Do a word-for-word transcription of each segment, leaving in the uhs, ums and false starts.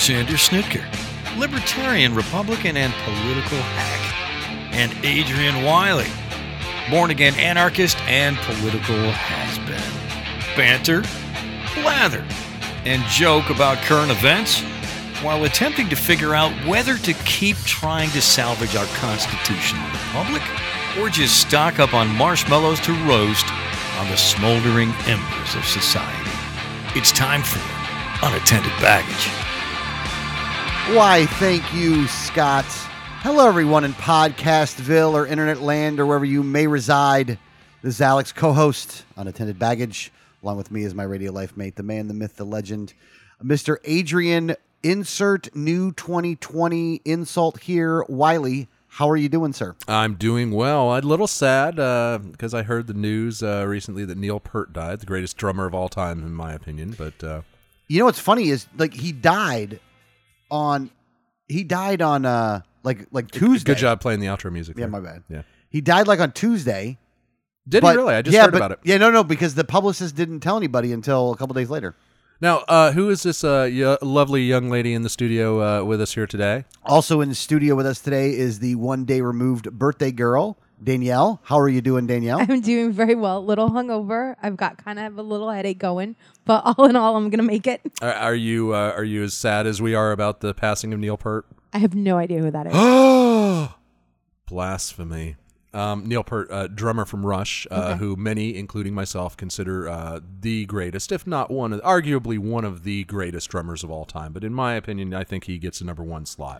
Alexander Snitker, libertarian, Republican, and political hack. And Adrian Wiley, born-again anarchist and political has-been. Banter, blather, and joke about current events while attempting to figure out whether to keep trying to salvage our constitutional republic or just stock up on marshmallows to roast on the smoldering embers of society. It's time for Unattended Baggage. Why, thank you, Scott. Hello, everyone in Podcastville or Internet Land or wherever you may reside. This is Alex, co-host, Unattended Baggage. Along with me is my radio life mate, the man, the myth, the legend, Mister Adrian, insert new twenty twenty insult here, Wiley. How are you doing, sir? I'm doing well. I'm a little sad because uh, I heard the news uh, recently that Neil Peart died, the greatest drummer of all time, in my opinion. But uh, you know what's funny is like he died on he died on uh, like like Tuesday. Good job playing the outro music. Yeah, there. my bad. Yeah, he died like on Tuesday. Did but, he really? I just yeah, heard but, about it. Yeah, no, no, because the publicist didn't tell anybody until a couple days later. Now, uh, who is this uh, y- lovely young lady in the studio uh, with us here today? Also in the studio with us today is the one day removed birthday girl, Danielle. How are you doing, Danielle? I'm doing very well. A little hungover. I've got kind of a little headache going, but all in all, I'm going to make it. Are, are you uh, are you as sad as we are about the passing of Neil Peart? I have no idea who that is. Oh, blasphemy. Um, Neil Peart, uh, drummer from Rush, uh, Okay. who many, including myself, consider uh, the greatest, if not one, of, arguably one of the greatest drummers of all time. But in my opinion, I think he gets the number one slot.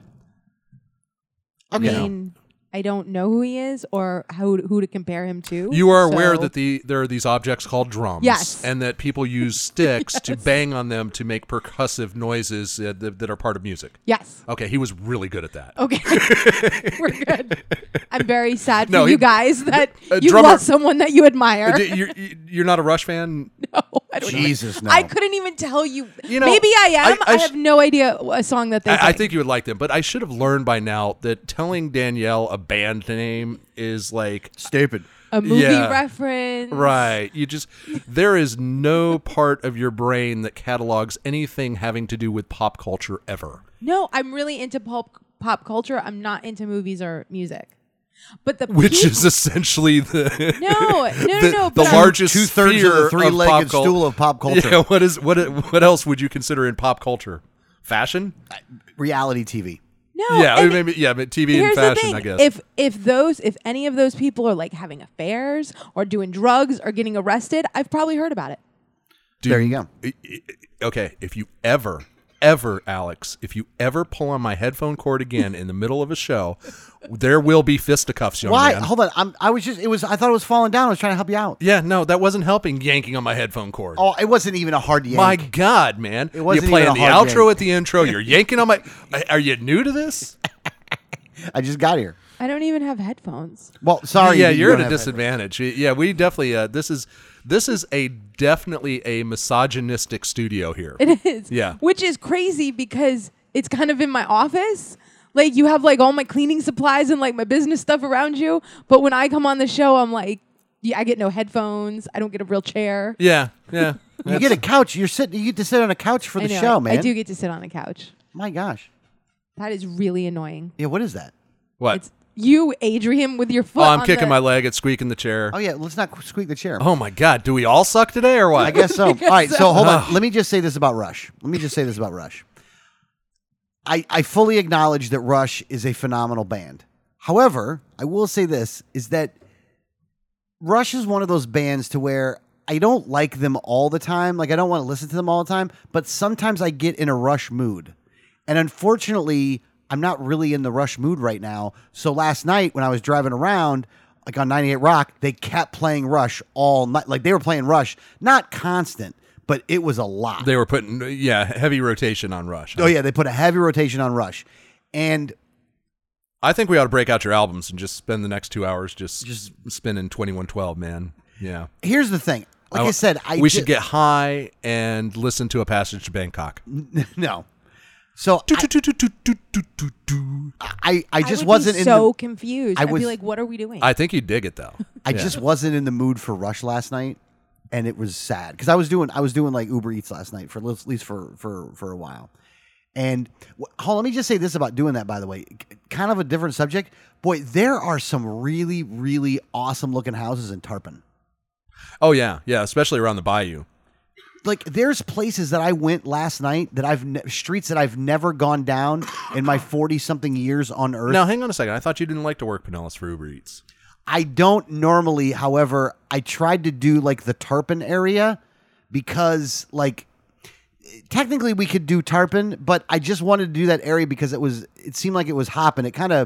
I You know. mean, I don't know who he is or how who to compare him to. You are aware so- that the there are these objects called drums, Yes. and that people use sticks to bang on them to make percussive noises uh, that, that are part of music. Yes. Okay, he was really good at that. Okay. We're good. I'm very sad for No, you he- guys that a you drummer- lost someone that you admire. Uh, d- You're, you're not a Rush fan? No, I don't Jesus, know. no. I couldn't even tell you. You know, Maybe I am. I- I, I sh- have no idea a song that they I, I sing. think you would like them, but I should have learned by now that telling Danielle a band name is like Stupid. a movie Yeah. reference. right. You just there is no part of your brain that catalogs anything having to do with pop culture ever. No, I'm really into pop pop culture. I'm not into movies or music. But the Which peop- is essentially the no, no, no, the, no. the but I'm- largest Two thirds of sphere the three-legged pop cul- stool of pop culture. Yeah, what is what what else would you consider in pop culture? Fashion? Reality T V. No, yeah, and maybe yeah, but T V and here's the fashion, thing. I guess. If if those if any of those people are like having affairs or doing drugs or getting arrested, I've probably heard about it. Do There you go. I- I- Okay, if you ever, ever, Alex, if you ever pull on my headphone cord again in the middle of a show, there will be fisticuffs, young Why? man. Hold on. I'm, I was just. It was. I thought it was falling down. I was trying to help you out. Yeah, no, that wasn't helping yanking on my headphone cord. Oh, it wasn't even a hard yank. My God, man. It wasn't You're playing even the a hard outro yank. at the intro. You're yanking on my... Are you new to this? I just got here. I don't even have headphones. Well, sorry. yeah, that you you're don't at a have disadvantage. Yeah, we definitely... Uh, this is this is a definitely a misogynistic studio here. It is. Yeah. Which is crazy because it's kind of in my office. Like you have like all my cleaning supplies and like my business stuff around you. But when I come on the show, I'm like, yeah, I get no headphones. I don't get a real chair. Yeah, yeah. You get a couch. You're sitting. You get to sit on a couch for I the know, show, I, man. I do get to sit on a couch. My gosh. That is really annoying. Yeah. What is that? What? It's you, Adrian, with your foot. Oh, I'm on kicking the- my leg. It's squeaking the chair. Oh yeah. Let's not squeak the chair. Oh, my God. Do we all suck today or what? I guess so. All right. So hold on. Let me just say this about Rush. Let me just say this about Rush. I, I fully acknowledge that Rush is a phenomenal band. However, I will say this, is that Rush is one of those bands to where I don't like them all the time. Like, I don't want to listen to them all the time, but sometimes I get in a Rush mood. And unfortunately, I'm not really in the Rush mood right now. So last night when I was driving around, like on ninety-eight Rock, they kept playing Rush all night. Like, they were playing Rush, not constant, but it was a lot. They were putting, yeah, heavy rotation on Rush. Oh, yeah, they put a heavy rotation on Rush. And I think we ought to break out your albums and just spend the next two hours just just spinning twenty-one twelve, man. Yeah. here's the thing. Like I, said, I we di- should get high and listen to A Passage to Bangkok. no. So Do, I, do, do, do, do, do, do, do. I, I just would wasn't be in so the, confused. I I'd was- be like, what are we doing? I think you'd dig it though. I Yeah. just wasn't in the mood for Rush last night, and it was sad because I was doing I was doing like Uber Eats last night for at least for for for a while, And wh- hold on, let me just say this about doing that, by the way. C- Kind of a different subject. Boy, there are some really, really awesome looking houses in Tarpon. Oh yeah, yeah, especially around the bayou. Like, there's places that I went last night that I've ne- streets that I've never gone down in my forty something years on Earth. Now, hang on a second. I thought you didn't like to work Pinellas for Uber Eats. I don't normally. However, I tried to do like the Tarpon area because, like, technically we could do Tarpon, but I just wanted to do that area because it was. It seemed like it was hopping. It kind of.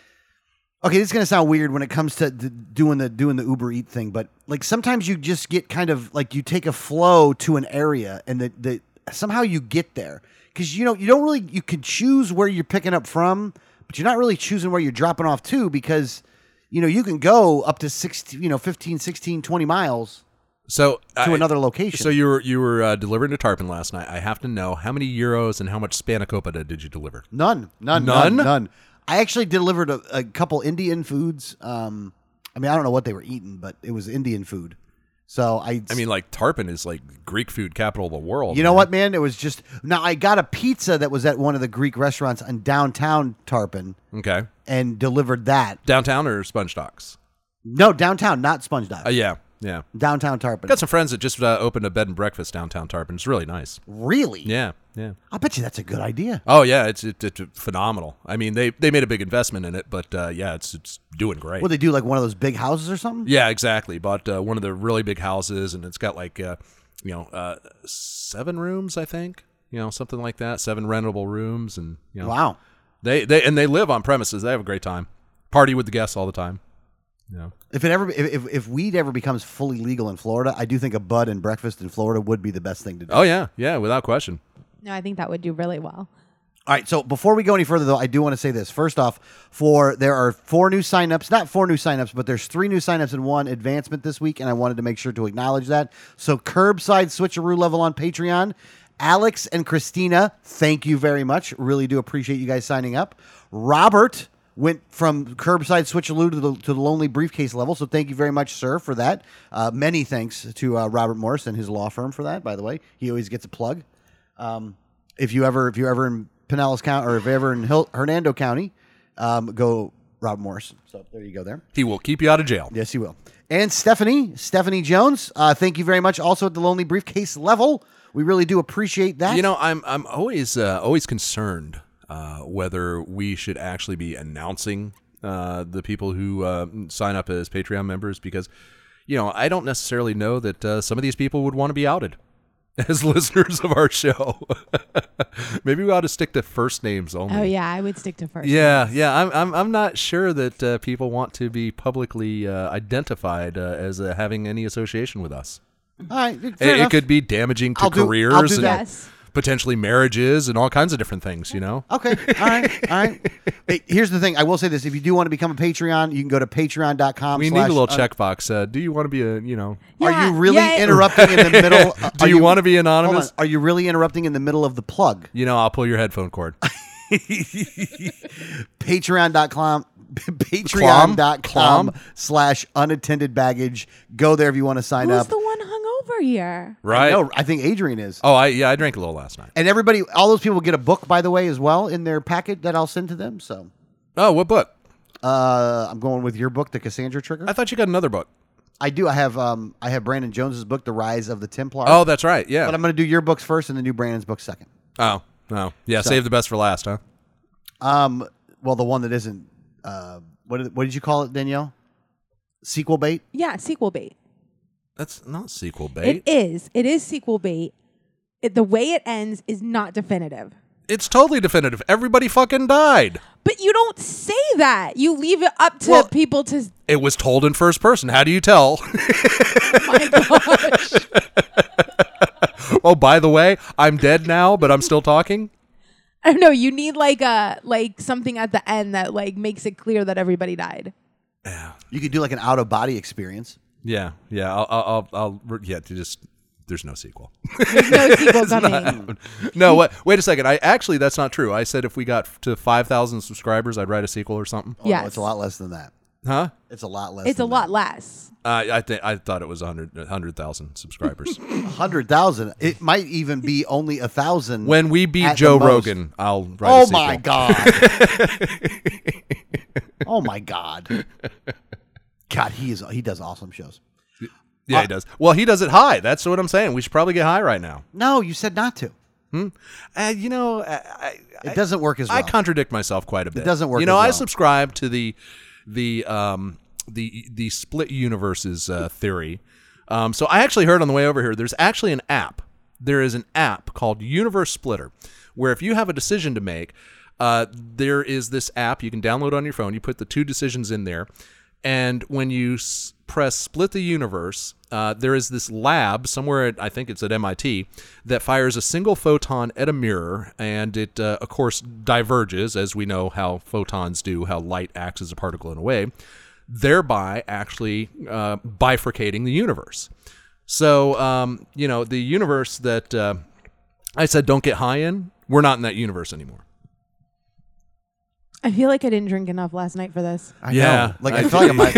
Okay, this is gonna sound weird when it comes to d- doing the doing the Uber Eat thing, but like sometimes you just get kind of like you take a flow to an area and the, the somehow you get there because you know you don't really you can choose where you're picking up from, but you're not really choosing where you're dropping off to because you know you can go up to sixteen, you know, fifteen, sixteen, twenty miles So to I- another location. So you were you were uh, delivering to Tarpon last night. I have to know how many euros and how much spanakopita did you deliver? None, none, None? none, none. I actually delivered a, a couple Indian foods. Um, I mean, I don't know what they were eating, but it was Indian food. So I, I mean, like Tarpon is like Greek food capital of the world. you know man. what, man? It was just now I got a pizza that was at one of the Greek restaurants in downtown Tarpon Okay, and delivered that. downtown or Sponge Docks? No, downtown, not Sponge Dog. Uh, yeah, yeah. Downtown Tarpon. Got some friends that just uh, opened a bed and breakfast downtown Tarpon. It's really nice. Really? Yeah, yeah. I bet you that's a good idea. Oh yeah, it's it, it's phenomenal. I mean, they they made a big investment in it, but uh, yeah, it's it's doing great. Would they do like one of those big houses or something? Yeah, exactly. Bought uh, one of the really big houses, and it's got like uh, you know uh, seven rooms, I think. You know, something like that. Seven rentable rooms, and you know, Wow. they they and they live on premises. They have a great time. Party with the guests all the time. Yeah. If it ever, if, if if weed ever becomes fully legal in Florida, I do think a bud and breakfast in Florida would be the best thing to do. Oh yeah, yeah, without question. No, I think that would do really well. All right, so before we go any further, though, I do want to say this. First off, for there are four new signups, not four new signups, but there's three new signups and one advancement this week, and I wanted to make sure to acknowledge that. So curbside switcheroo level on Patreon. Alex and Christina, thank you very much. Really do appreciate you guys signing up. Robert went from curbside switcheroo to the, to the lonely briefcase level, so thank you very much, sir, for that. Uh, many thanks to uh, Robert Morris and his law firm for that, by the way. He always gets a plug. Um, if you ever, if you're ever in Pinellas County, or if you're ever in Hil- Hernando County, um, go Rob Morris. So there you go. There, He will keep you out of jail. yes, he will. And Stephanie, Stephanie Jones, uh, thank you very much. Also at the Lonely Briefcase level, we really do appreciate that. You know, I'm I'm always uh, always concerned uh, whether we should actually be announcing uh, the people who uh, sign up as Patreon members because, you know, I don't necessarily know that uh, some of these people would want to be outed as listeners of our show. Maybe we ought to stick to first names only. Oh yeah, I would stick to first. Yeah, yeah. I'm I'm I'm not sure that uh, people want to be publicly uh, identified uh, as uh, having any association with us. all right, fair It, it enough. could be damaging to I'll do- I'll careers do and that. Yes. potentially marriages and all kinds of different things. You know. Okay. All right. All right. Hey, here's the thing. I will say this. If you do want to become a Patreon, you can go to patreon dot com. We need a little checkbox. Uh, do you want to be a, you know, Are Yeah, you really yeah. interrupting in the middle? uh, do are you, want to be hold on. anonymous? Are you really interrupting in the middle of the plug? You know, I'll pull your headphone cord. Patreon dot com. Patreon dot com slash unattended baggage. Go there if you want to sign Who's up. the one hung over here? Right. No, I think Adrian is. Oh, I yeah, I drank a little last night. And everybody, all those people get a book, by the way, as well in their packet that I'll send to them. So Oh, what book? uh, I'm going with your book, The Cassandra Trigger. I thought you got another book. I do. I have um, I have Brandon Jones's book, The Rise of the Templar. Oh, that's right. Yeah. But I'm going to do your books first and then do Brandon's book second. oh, no. Yeah, So- save the best for last, huh? Um, well, the one that isn't. Uh, what did, what did you call it, Danielle? Sequel bait. Yeah, sequel bait. That's not sequel bait. It is. It is sequel bait. It, the way it ends is not definitive. It's totally definitive. Everybody fucking died. But you don't say that. You leave it up to Well- people to. It was told in first person. How do you tell? My gosh. Oh, by the way, I'm dead now, but I'm still talking. I don't know. You need like a like something at the end that like makes it clear that everybody died. You could do like an out of body experience. Yeah, yeah. I'll, I'll, I'll, I'll yeah. to Just there's no sequel. There's no sequel coming. No, what? Wait a second. I actually that's not true. I said if we got to five thousand subscribers, I'd write a sequel or something. Oh, no, Yes. it's a lot less than that. Huh? It's a lot less. It's a than lot less. Uh, I think I thought it was one hundred thousand subscribers. Hundred thousand. It might even be only a thousand. When we beat At the Joe most. Rogan, I'll write a Oh sequel. my god. Oh my god. God, he is. He does awesome shows. Yeah, he does. Well, he does it high. That's what I'm saying. We should probably get high right now. No, you said not to. Uh, you know, I, I, It doesn't work as well. I contradict myself quite a bit. doesn't work You know, as I well. subscribe to the the um the the split universes uh, theory. Um, so I actually heard on the way over here. There's actually an app. There is an app called Universe Splitter, where if you have a decision to make, uh, there is this app you can download on your phone. You put the two decisions in there, and when you s- press split the universe, uh, there is this lab somewhere at, I think it's at M I T, that fires a single photon at a mirror, and it, uh, of course, diverges, as we know how photons do, how light acts as a particle in a way, thereby actually uh, bifurcating the universe. So, um, you know, the universe that uh, I said don't get high in, we're not in that universe anymore. I feel like I didn't drink enough last night for this. I Yeah. know. Like I feel like I might.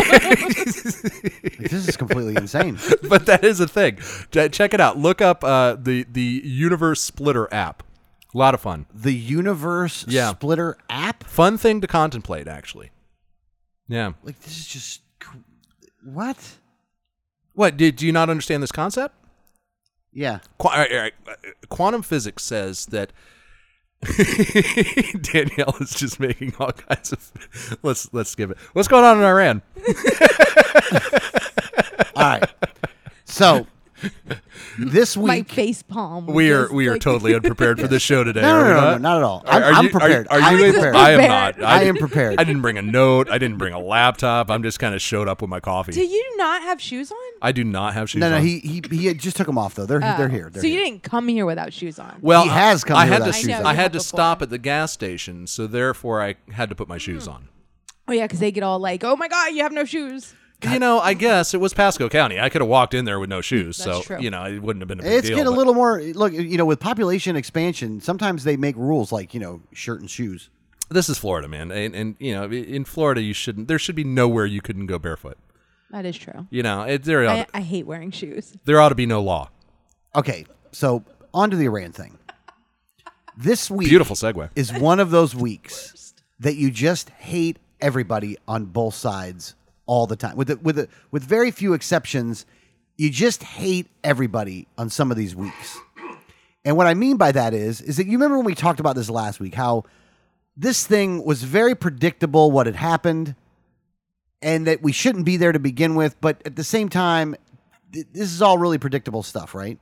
Like, this is completely insane. But that is a thing. Ch- Check it out. Look up uh, the the Universe Splitter app. A lot of fun. The Universe Yeah. Splitter app. Fun thing to contemplate, actually. Yeah. Like this is just cr- what? What? Did do you not understand this concept? Yeah. Qu- all right, all right. Quantum physics says that. Danielle is just making all kinds of. Let's let's skip it. What's going on in Iran? All right. So this My week. face palm. We are just we are like- totally unprepared for this show today. No, are no, we no, no, not? not at all. Are- I'm, are I'm you- prepared. Are, are I'm you? prepared. I am prepared. not. I did- am prepared. I didn't bring a note. I didn't bring a laptop. I'm just kind of showed up with my coffee. Do you not have shoes on? I do not have shoes No, no, on. he he he just took them off though. They're Oh. they're here. They're so here. you didn't come here without shoes on. Well, He has come I here had without to. shoes on. I I know, had to before. stop at the gas station, so therefore I had to put my shoes on. Oh yeah, because they get all like, "Oh my god, you have no shoes." You know, I guess it was Pasco County. I could have walked in there with no shoes, That's so true. you know it wouldn't have been a big It's deal. getting a but- little more. Look, you know, with population expansion, sometimes they make rules like you know shirt and shoes. This is Florida, man, and, and you know, in Florida, you shouldn't. There should be nowhere you couldn't go barefoot. That is true. You know, it, there ought, I, I hate wearing shoes. there ought to be no law. Okay, so on to the Iran thing. This week Beautiful segue. is one of those weeks that you just hate everybody on both sides all the time. With the, with the, with very few exceptions, you just hate everybody on some of these weeks. And what I mean by that is is that you remember when we talked about this last week, how this thing was very predictable what had happened and that we shouldn't be there to begin with, but at the same time, th- this is all really predictable stuff, right?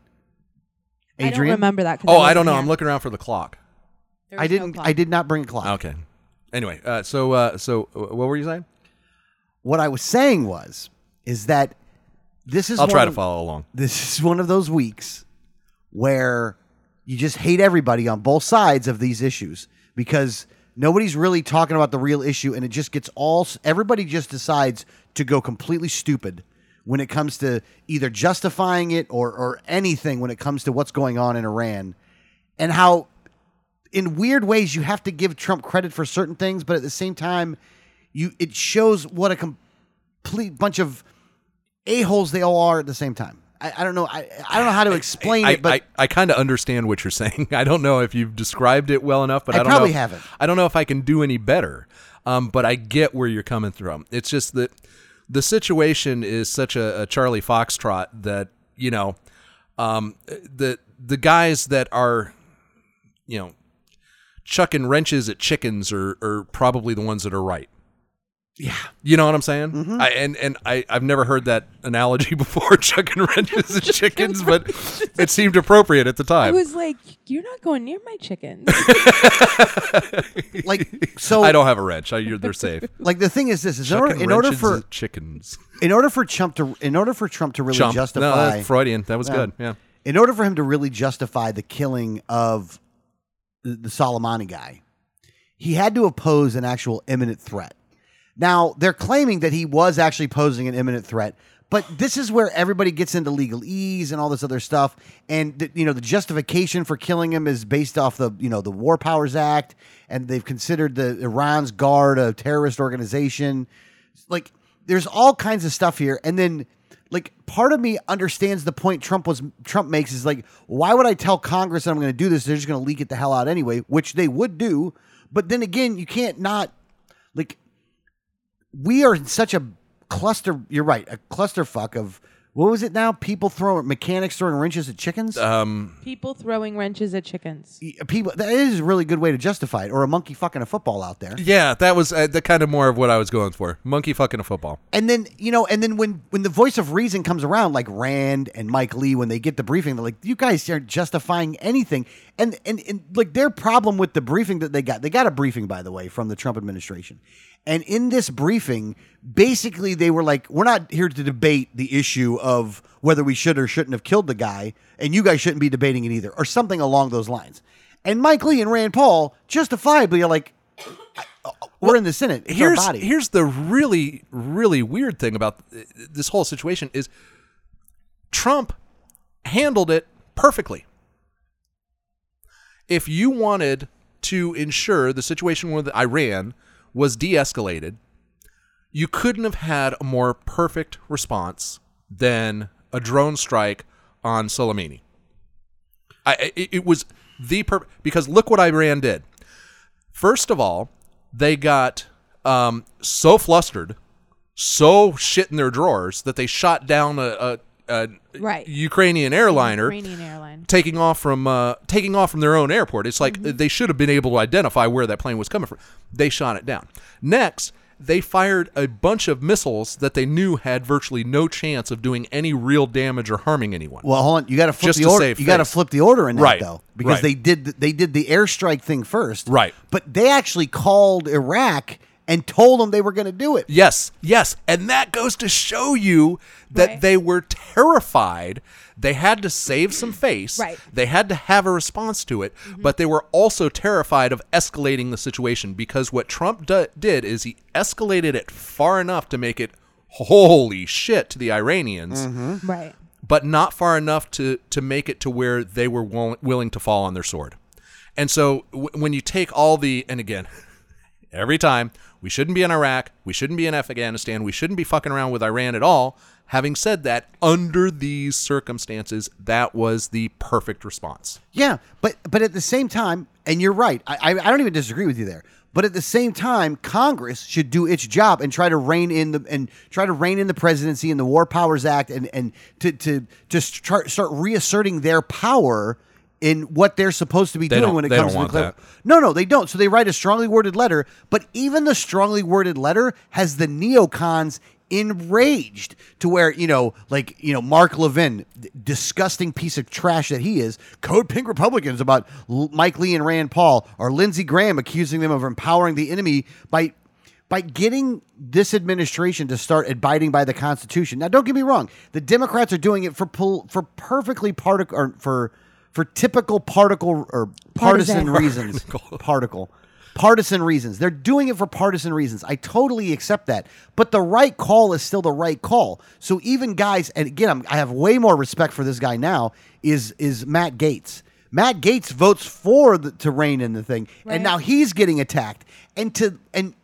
I don't Adrian? remember that. 'cause Oh, I wasn't don't know. here. I'm looking around for the clock. There I was no didn't clock. I did not bring a clock. Okay. Anyway, uh, so uh, so uh, what were you saying? What I was saying was is that this is I'll one try to of- follow along. This is one of those weeks where you just hate everybody on both sides of these issues because nobody's really talking about the real issue, and it just gets all everybody just decides to go completely stupid when it comes to either justifying it or or anything when it comes to what's going on in Iran, and how in weird ways you have to give Trump credit for certain things, but at the same time you it shows what a complete bunch of a-holes they all are at the same time. I, I don't know. I, I don't know how to explain I, it, but I, I kind of understand what you're saying. I don't know if you've described it well enough, but I I, don't probably know. haven't. I don't know if I can do any better. Um, but I get where you're coming from. It's just that the situation is such a, a Charlie Foxtrot that you know, um, the the guys that are, you know, chucking wrenches at chickens are, are probably the ones that are right. yeah, You know what I'm saying? Mm-hmm. I, and and I, I've never heard that analogy before, chucking wrenches at chickens, but it seemed appropriate at the I time. was like, "You're not going near my chickens." like so. I don't have a wrench. I, you're, they're safe. Like the thing is this: is in order, Chucking in order wrenches for at chickens. in order for Trump to in order for Trump to really Chump. No, justify that's Freudian. That was Yeah. good. Yeah. in order for him to really justify the killing of the, the Soleimani guy, he had to oppose an actual imminent threat. Now, they're claiming that he was actually posing an imminent threat, but this is where everybody gets into legalese and all this other stuff. And, the, you know, the justification for killing him is based off the, you know, the War Powers Act, and they've considered the Iran's Guard a terrorist organization. like there's all kinds of stuff here, and then like part of me understands the point Trump was Trump makes is like, why would I tell Congress that I'm going to do this? They're just going to leak it the hell out anyway, which they would do. But then again, you can't not like we are in such a cluster. You're right, a clusterfuck of. What was it now? People throwing mechanics throwing wrenches at chickens. Um, People throwing wrenches at chickens. People. That is a really good way to justify it. Or a monkey fucking a football out there. yeah, that was uh, the kind of more of what I was going for. Monkey fucking a football. And then you know, and then when when the voice of reason comes around, like Rand and Mike Lee, when they get the briefing, they're like, "You guys aren't justifying anything." And and and like their problem with the briefing that they got, they got a briefing by the way from the Trump administration. And in this briefing, basically they were like, we're not here to debate the issue of whether we should or shouldn't have killed the guy, and you guys shouldn't be debating it either, or something along those lines. And Mike Lee and Rand Paul justifiably are like, we're in the Senate. It's here's, our body. Here's the really, really weird thing about this whole situation is Trump handled it perfectly. If you wanted to ensure the situation with Iran was de-escalated, you couldn't have had a more perfect response than a drone strike on Soleimani. I, it, it was the per- because look what Iran did. First of all, they got um, so flustered, so shit in their drawers that they shot down a, a, a Right. Ukrainian airliner. Ukrainian airline. Taking off from uh, taking off from their own airport. It's like mm-hmm. they should have been able to identify where that plane was coming from. They shot it down. Next, they fired a bunch of missiles that they knew had virtually no chance of doing any real damage or harming anyone. Well, hold on. You got to flip Just the to order. save You got to face. flip the order in that Right. though, because Right. they did they did the airstrike thing first. Right. But they actually called Iraq and told them they were going to do it. Yes, yes. And that goes to show you that Right. they were terrified. They had to save some face. Right. They had to have a response to it, mm-hmm. but they were also terrified of escalating the situation because what Trump d- did is he escalated it far enough to make it holy shit to the Iranians, Mm-hmm. Right. but not far enough to, to make it to where they were will- willing to fall on their sword. And so w- when you take all the, and again, every time, we shouldn't be in Iraq, we shouldn't be in Afghanistan, we shouldn't be fucking around with Iran at all. Having said that, under these circumstances, that was the perfect response. Yeah, but but at the same time, and you're right, I, I I don't even disagree with you there. But at the same time, Congress should do its job and try to rein in the and try to rein in the presidency and the War Powers Act and and to to just start start reasserting their power in what they're supposed to be They doing don't- when it they comes don't to nuclear. want that. No, no, they don't. So they write a strongly worded letter, but even the strongly worded letter has the neocons enraged to where, you know, like, you know, Mark Levin, d- disgusting piece of trash that he is, code pink Republicans about L- Mike Lee and Rand Paul, or Lindsey Graham accusing them of empowering the enemy by by getting this administration to start abiding by the Constitution. Now, don't get me wrong. The Democrats are doing it for pol- for perfectly particle or for for typical particle or partisan, Partisan. reasons. Particle. Partisan reasons. They're doing it for partisan reasons. I totally accept that. But the right call is still the right call. So even guys, and again, I'm, I have way more respect for this guy now, is is Matt Gaetz. Matt Gaetz votes for the, to rein in the thing, Right. and now he's getting attacked. And to and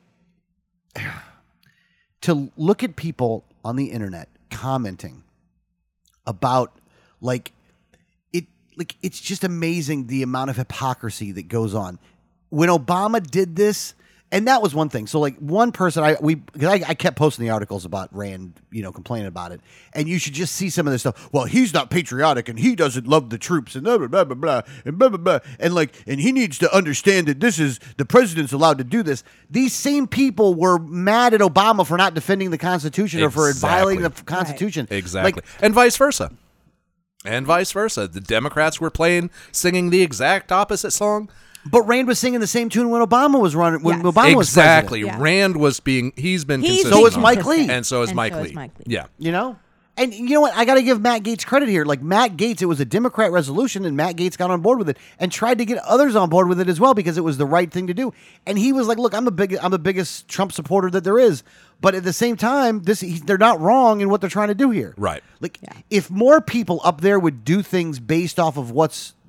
to look at people on the internet commenting about like it, like it's just amazing the amount of hypocrisy that goes on. When Obama did this, and that was one thing. So like one person, I we because I, I kept posting the articles about Rand, you know, complaining about it, and you should just see some of this stuff. Well, he's not patriotic, and he doesn't love the troops, and blah blah blah blah blah, and blah blah blah, and like, and he needs to understand that this is the president's allowed to do this. These same people were mad at Obama for not defending the Constitution or for Exactly. violating the Constitution. Exactly. Like, and vice versa. And vice versa. The Democrats were playing, singing the exact opposite song. but Rand was singing the same tune when Obama was running. When Yes. Obama was Exactly. president. Yeah. Rand was being, he's been He's consistent. So is on Mike that. Lee. And so is And Mike so Lee. is Mike Lee. Yeah. You know? And you know what? I got to give Matt Gaetz credit here. Like Matt Gaetz, it was a Democrat resolution, and Matt Gaetz got on board with it and tried to get others on board with it as well because it was the right thing to do. And he was like, "Look, I'm the big, I'm the biggest Trump supporter that there is." But at the same time, this he, they're not wrong in what they're trying to do here. Right. Like Yeah. if more people up there would do things based off of what's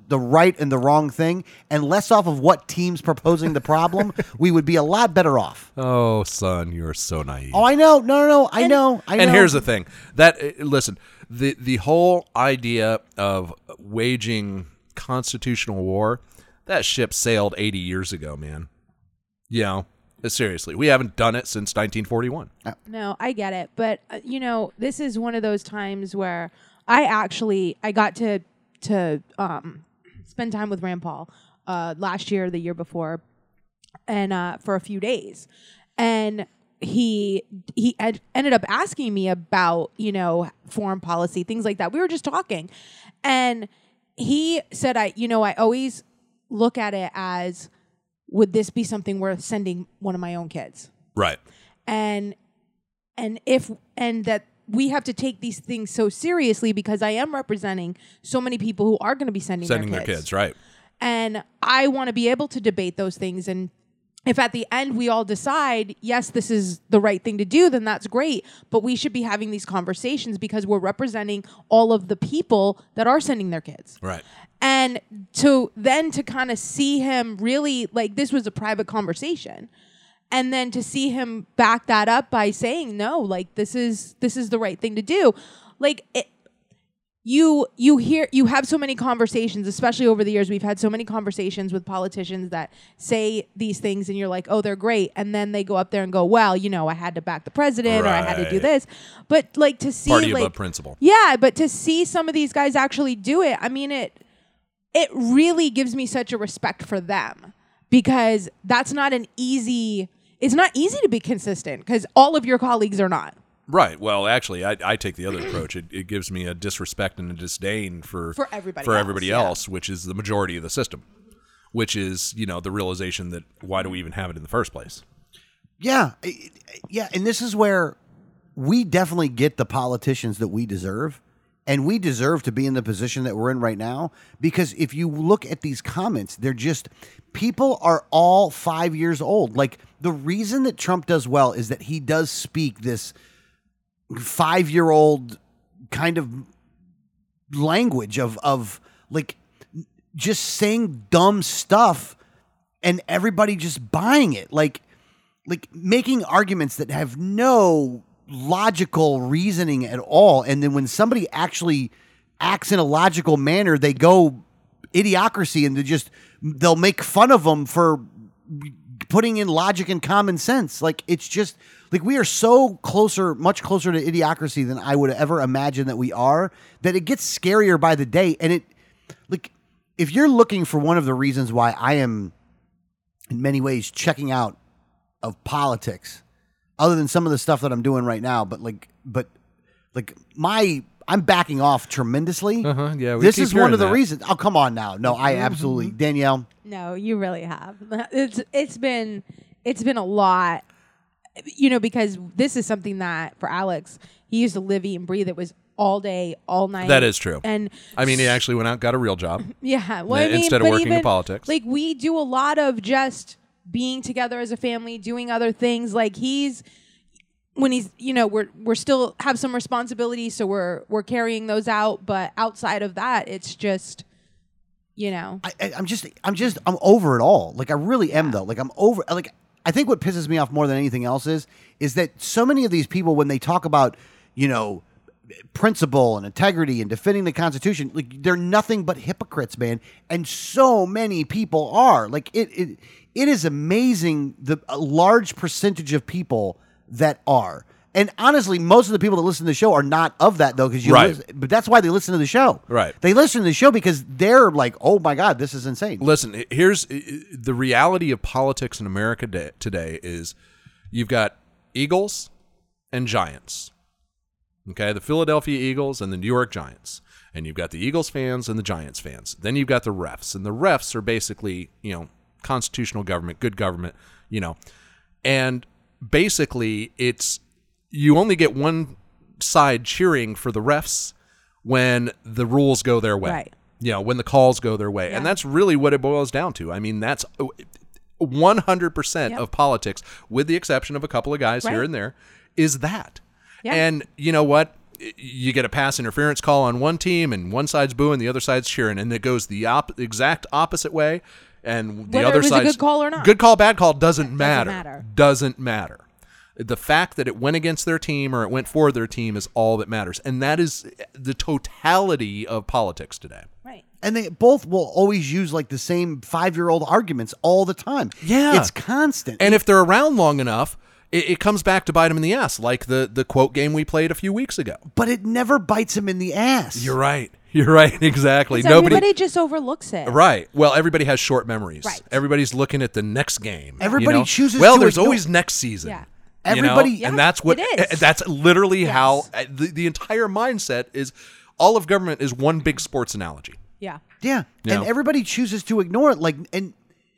the right and the wrong thing and less off of what team's proposing the problem, we would be a lot better off. Oh, son, you're so naive. Oh, I know. No, no, no. I And- know. I know. And here's the thing: that uh, listen, the the whole idea of waging constitutional war, that ship sailed eighty years ago, man. You know, seriously, we haven't done it since nineteen forty-one. No, I get it, but uh, you know, this is one of those times where I actually I got to to um, spend time with Rand Paul uh, last year, the year before, and uh, for a few days, and he he ed- ended up asking me about, you know, foreign policy, things like that. We were just talking, and he said, I you know I always look at it as, would this be something worth sending one of my own kids? Right. and and if and that we have to take these things so seriously because I am representing so many people who are going to be sending, Sending their their kids. kids, right? And I want to be able to debate those things. And if at the end we all decide, yes, this is the right thing to do, then that's great. But we should be having these conversations because we're representing all of the people that are sending their kids. Right. And to then to kind of see him really, like, this was a private conversation. And then to see him back that up by saying, no, like, this is this is the right thing to do. Like, it, you you hear you have so many conversations, especially over the years. We've had so many conversations with politicians that say these things, and you're like, oh, they're great. And then they go up there and go, well, you know, I had to back the president or I had to do Right. this. But like to see Party like, above principle. yeah, but to see some of these guys actually do it, I mean, it it really gives me such a respect for them because that's not an easy, it's not easy to be consistent because all of your colleagues are not. Right. Well, actually, I, I take the other approach. It, it gives me a disrespect and a disdain for For everybody for else, everybody yeah. else, which is the majority of the system, which is, you know, the realization that why do we even have it in the first place? Yeah, I- yeah, and this is where we definitely get the politicians that we deserve, and we deserve to be in the position that we're in right now. Because if you look at these comments, they're just people are all five years old. Like the reason that Trump does well is that he does speak this five-year-old kind of language of of like just saying dumb stuff, and everybody just buying it. Like. Like making arguments that have no logical reasoning at all. And then when somebody actually acts in a logical manner, they go idiocracy and they just, they'll make fun of them for putting in logic and common sense. Like it's just like we are so closer, much closer to idiocracy than I would ever imagine that we are, that it gets scarier by the day. And it like, if you're looking for one of the reasons why I am in many ways checking out of politics, other than some of the stuff that I'm doing right now, but like, but like my, I'm backing off tremendously. Uh-huh, yeah, we this keep is one hearing of the that. reasons. Oh, come on now. No, I absolutely, Danielle. No, you really have. It's it's been it's been a lot, you know, because this is something that for Alex, he used to live, eat, and breathe. It was all day, all night. That is true. And I mean, he actually went out and got a real job. yeah, well, I mean, instead of but working in even, politics. like we do a lot of just being together as a family, doing other things. Like he's when he's, you know, we're we're still have some responsibilities, so we're we're carrying those out. But outside of that, it's just, you know, I, I, I'm just, I'm just, I'm over it all. Like I really am though. Like I'm over. Like I think what pisses me off more than anything else is, is that so many of these people, when they talk about, you know, principle and integrity and defending the Constitution, like they're nothing but hypocrites, man. And so many people are. Like it, it, it is amazing the a large percentage of people that are. And honestly, most of the people that listen to the show are not of that though, because you Right. listen, but that's why they listen to the show. Right. They listen to the show because they're like, oh my God, this is insane. Listen, here's the reality of politics in America da- today is you've got Eagles and Giants. Okay, the Philadelphia Eagles and the New York Giants. And you've got the Eagles fans and the Giants fans. Then you've got the refs. And the refs are basically, you know, constitutional government, good government, you know. And basically it's you only get one side cheering for the refs when the rules go their way. Right. You know, when the calls go their way. Yeah. And that's really what it boils down to. I mean, that's one hundred percent Yep. of politics, with the exception of a couple of guys Right. here and there, is that. Yeah. And you know what? you get a pass interference call on one team, and one side's booing, the other side's cheering, and it goes the op- exact opposite way. And the Whether other it was a side's good call or not. good call, bad call doesn't matter. matter. Doesn't matter. The fact that it went against their team or it went for their team is all that matters, and that is the totality of politics today. Right. And they both will always use like the same five-year-old arguments all the time. Yeah. It's constant. And if they're around long enough, it, it comes back to bite them in the ass, like the, the quote game we played a few weeks ago. but it never bites him in the ass. You're right. You're right. Exactly. 'Cause Nobody. everybody just overlooks it. Right. Well, everybody has short memories. Right. Everybody's looking at the next game. you Everybody know? chooses Well, to there's ignore- always next season. Yeah. you know? Everybody- and Yeah, that's what. it is. That's literally Yes. how uh, the, the entire mindset is. All of government is one big sports analogy. Yeah. Yeah. You And know? everybody chooses to ignore it. Like, and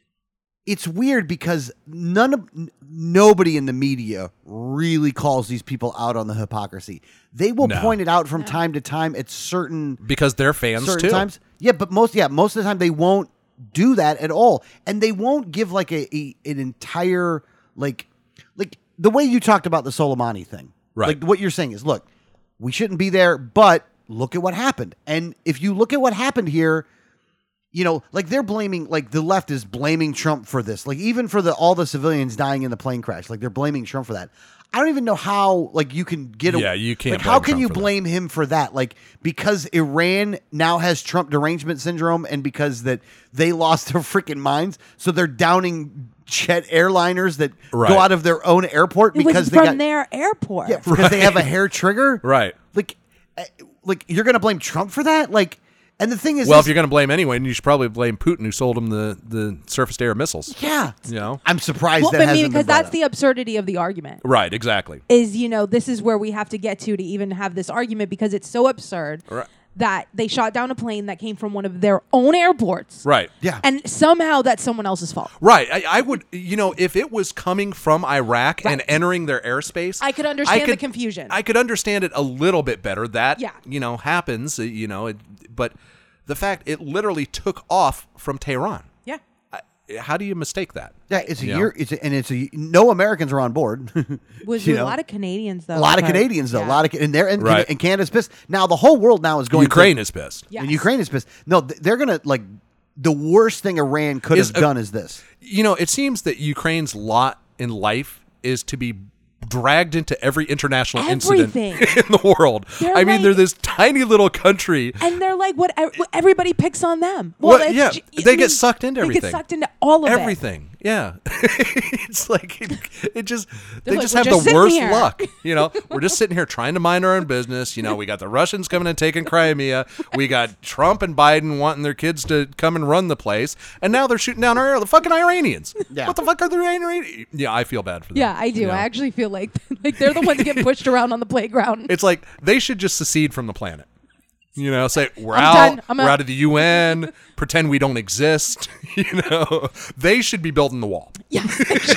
it's weird because none of n- nobody in the media really calls these people out on the hypocrisy. They will No. point it out from time to time at certain Because they're fans certain too. times. Yeah, but most yeah, most of the time they won't do that at all. And they won't give like a, a an entire like like the way you talked about the Soleimani thing. Right. Like what you're saying is, look, we shouldn't be there, but look at what happened. And if you look at what happened here, you know, like they're blaming, like the left is blaming Trump for this. Like even for the all the civilians dying in the plane crash, like they're blaming Trump for that. I don't even know how, like you can get. Yeah, you can't Like, how blame can Trump you for that. blame him for that? Like because Iran now has Trump derangement syndrome, and because that they lost their freaking minds, so they're downing jet airliners that Right. go out of their own airport It because was they from got their airport. yeah, because they have a hair trigger. Right. Like, uh, like you're gonna blame Trump for that? Like, and the thing is, Well, this- if you're going to blame anyone, you should probably blame Putin, who sold him the, the surface-to-air missiles. yeah, You know. I'm surprised Well, that but I hasn't mean, been because brought that's up. the absurdity of the argument. Right. Exactly. Is, you know, this is where we have to get to to even have this argument because it's so absurd Right. that they shot down a plane that came from one of their own airports. Right. Yeah. And somehow that's someone else's fault. Right. I, I would, you know, if it was coming from Iraq and Right. entering their airspace, I could understand the confusion. I could understand it a little bit better. That, Yeah. you know, happens, uh, you know, it, but the fact it literally took off from Tehran. Yeah. I, how do you mistake that? Yeah, it's a You know? year. It's a, and it's a no Americans are on board. Was You a know? lot of Canadians though. a lot of but- Canadians though. yeah. A lot of and they're and, Right. and Canada's pissed. Now the whole world now is going. Ukraine to, is pissed. Yes. And Ukraine is pissed. No, th- they're gonna like the worst thing Iran could Is have a- done is this. You know, it seems that Ukraine's lot in life is to be dragged into every international Everything. incident in the world. They're I mean, like- they're this tiny little country. And they're like, what? ev- Everybody picks on them. Well, Well, it's yeah, j- they I get mean, sucked into They everything. get sucked into all of it. Everything. Yeah. It's like it, it just they like, just "We're have just the sitting worst here." luck. You know, we're just sitting here trying to mind our own business. You know, we got the Russians coming and taking Crimea. We got Trump and Biden wanting their kids to come and run the place, and now they're shooting down our air. The fucking Iranians. Yeah. What the fuck are the Iranians? Yeah, I feel bad for them. Yeah, I do. you know? I actually feel like like they're the ones getting pushed around on the playground. It's like they should just secede from the planet. You know, say we're I'm out, done. I'm we're out. out of the U N, pretend we don't exist. You know, they should be building the wall Yes.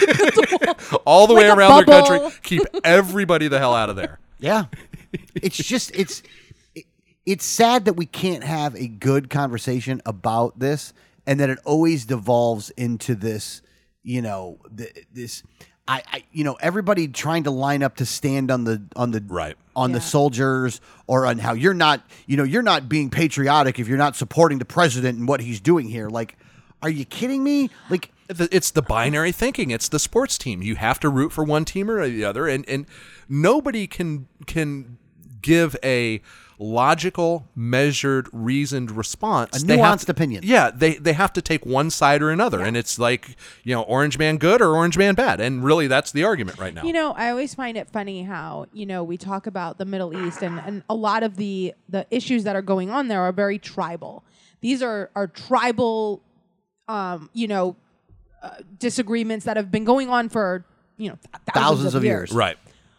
all the way Like a around their bubble. country. Keep everybody the hell out of there. Yeah, it's just it's it, it's sad that we can't have a good conversation about this, and that it always devolves into this. You know, th- this. I, I, you know, everybody trying to line up to stand on the on the Right. on the Yeah. soldiers, or on how you're not, you know, you're not being patriotic if you're not supporting the president and what he's doing here. Like, are you kidding me? Like, It's the binary thinking. It's the sports team. You have to root for one team or the other, and and nobody can can give a logical, measured, reasoned response. A They have nuanced to- opinion. Yeah, they they have to take one side or another, and it's like, you know, orange man good or orange man bad, and really that's the argument right now. You know, I always find it funny how, you know, we talk about the Middle East and, and a lot of the, the issues that are going on there are very tribal. These are, are tribal, um, you know, uh, disagreements that have been going on for, you know, th- thousands, Thousands of, of years. years. Right.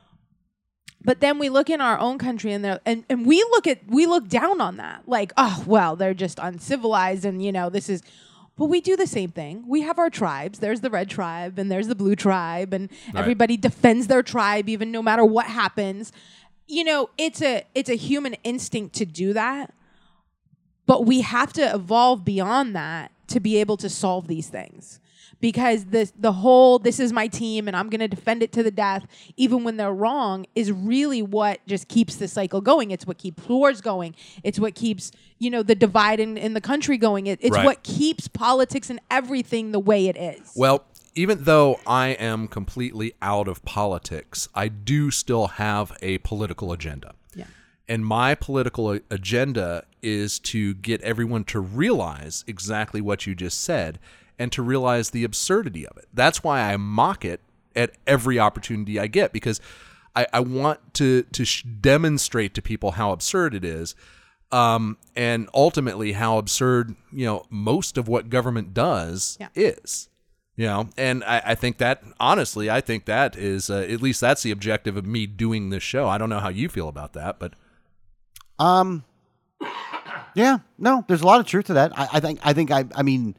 But then we look in our own country and they're- and and we look at we look down on that. Like, oh, well, they're just uncivilized and you know, this is but we do the same thing. We have our tribes. There's the red tribe and there's the blue tribe and Right. everybody defends their tribe even no matter what happens. You know, it's a it's a human instinct to do that. But we have to evolve beyond that to be able to solve these things. because the the whole this is my team and I'm going to defend it to the death, even when they're wrong, is really what just keeps the cycle going. It's what keeps wars going. It's what keeps, you know, the divide in, in the country going. It, it's Right. what keeps politics and everything the way it is. Well, even though I am completely out of politics, I do still have a political agenda. Yeah. And my political a- agenda is to get everyone to realize exactly what you just said and to realize the absurdity of it. That's why I mock it at every opportunity I get, because I, I want to, to sh- demonstrate to people how absurd it is, um, and ultimately how absurd, you know, most of what government does Yeah. is. You know, and I, I think that, honestly, I think that is, uh, at least that's the objective of me doing this show. I don't know how you feel about that, but... Um, yeah, no, there's a lot of truth to that. I, I think, I think, I, I mean,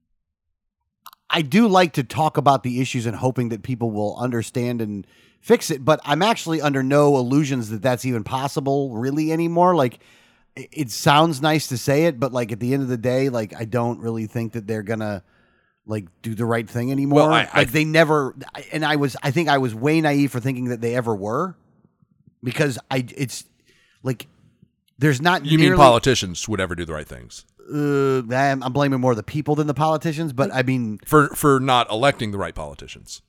I do like to talk about the issues and hoping that people will understand and fix it, but I'm actually under no illusions that that's even possible really anymore. Like, it, it sounds nice to say it, but like at the end of the day, like, I don't really think that they're gonna like do the right thing anymore. Well, I- I- like they never, and I was, I think I was way naive for thinking that they ever were, because I, it's like, there's not You nearly, mean politicians would ever do the right things? Uh, I'm, I'm blaming more the people than the politicians, but I mean, For for not electing the right politicians.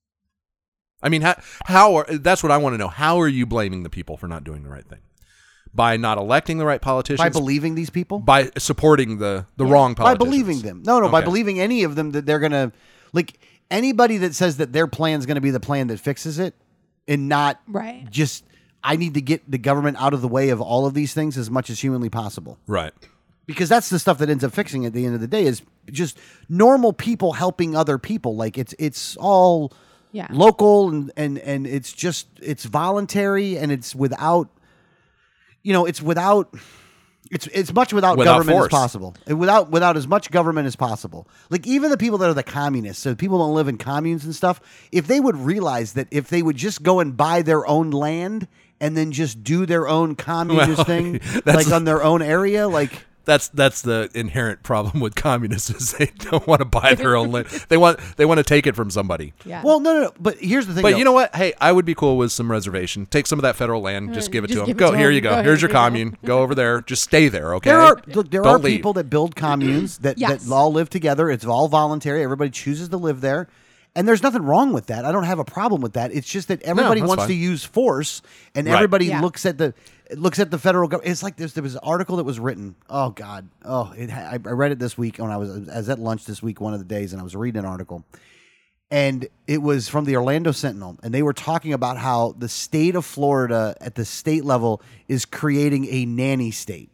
I mean, how, how are, that's what I want to know. How are you blaming the people for not doing the right thing? By not electing the right politicians? by believing these people, By supporting the, the Yeah. wrong by politicians? believing them. No, no, by Okay. believing any of them that they're gonna, like, anybody that says that their plan is gonna be the plan that fixes it, and not Right. just I need to get the government out of the way of all of these things as much as humanly possible. Right. Because that's the stuff that ends up fixing it at the end of the day, is just normal people helping other people. Like it's it's all Yeah. local and, and and it's just it's voluntary, and it's without, you know, it's without it's it's much without, Without government force. as possible. And without without as much government as possible. Like even the people that are the communists, so people don't live in communes and stuff, if they would realize that if they would just go and buy their own land and then just do their own communist Well, thing, that's- like on their own area, like That's that's the inherent problem with communists is they don't want to buy their own land. They want they want to take it from somebody. Yeah. well, no, no, no. But here's the thing. But though. you know what? Hey, I would be cool with some reservation. Take some of that federal land, just Uh, give it just to them. give it Go to here, 'em. you go. Go Here's ahead, your here you go. commune. Go over there. Just stay there, okay? There are look, there Don't are leave. people that build communes that, Yes. that all live together. It's all voluntary. Everybody chooses to live there. And there's nothing wrong with that. I don't have a problem with that. It's just that everybody that's wants fine. to use force, and Right. everybody Yeah. looks at the looks at the federal government. It's like this. There was an article that was written. Oh God. Oh, it, ha- I I read it this week when I was I was at lunch this week, one of the days, and I was reading an article, and it was from the Orlando Sentinel, and they were talking about how the state of Florida at the state level is creating a nanny state.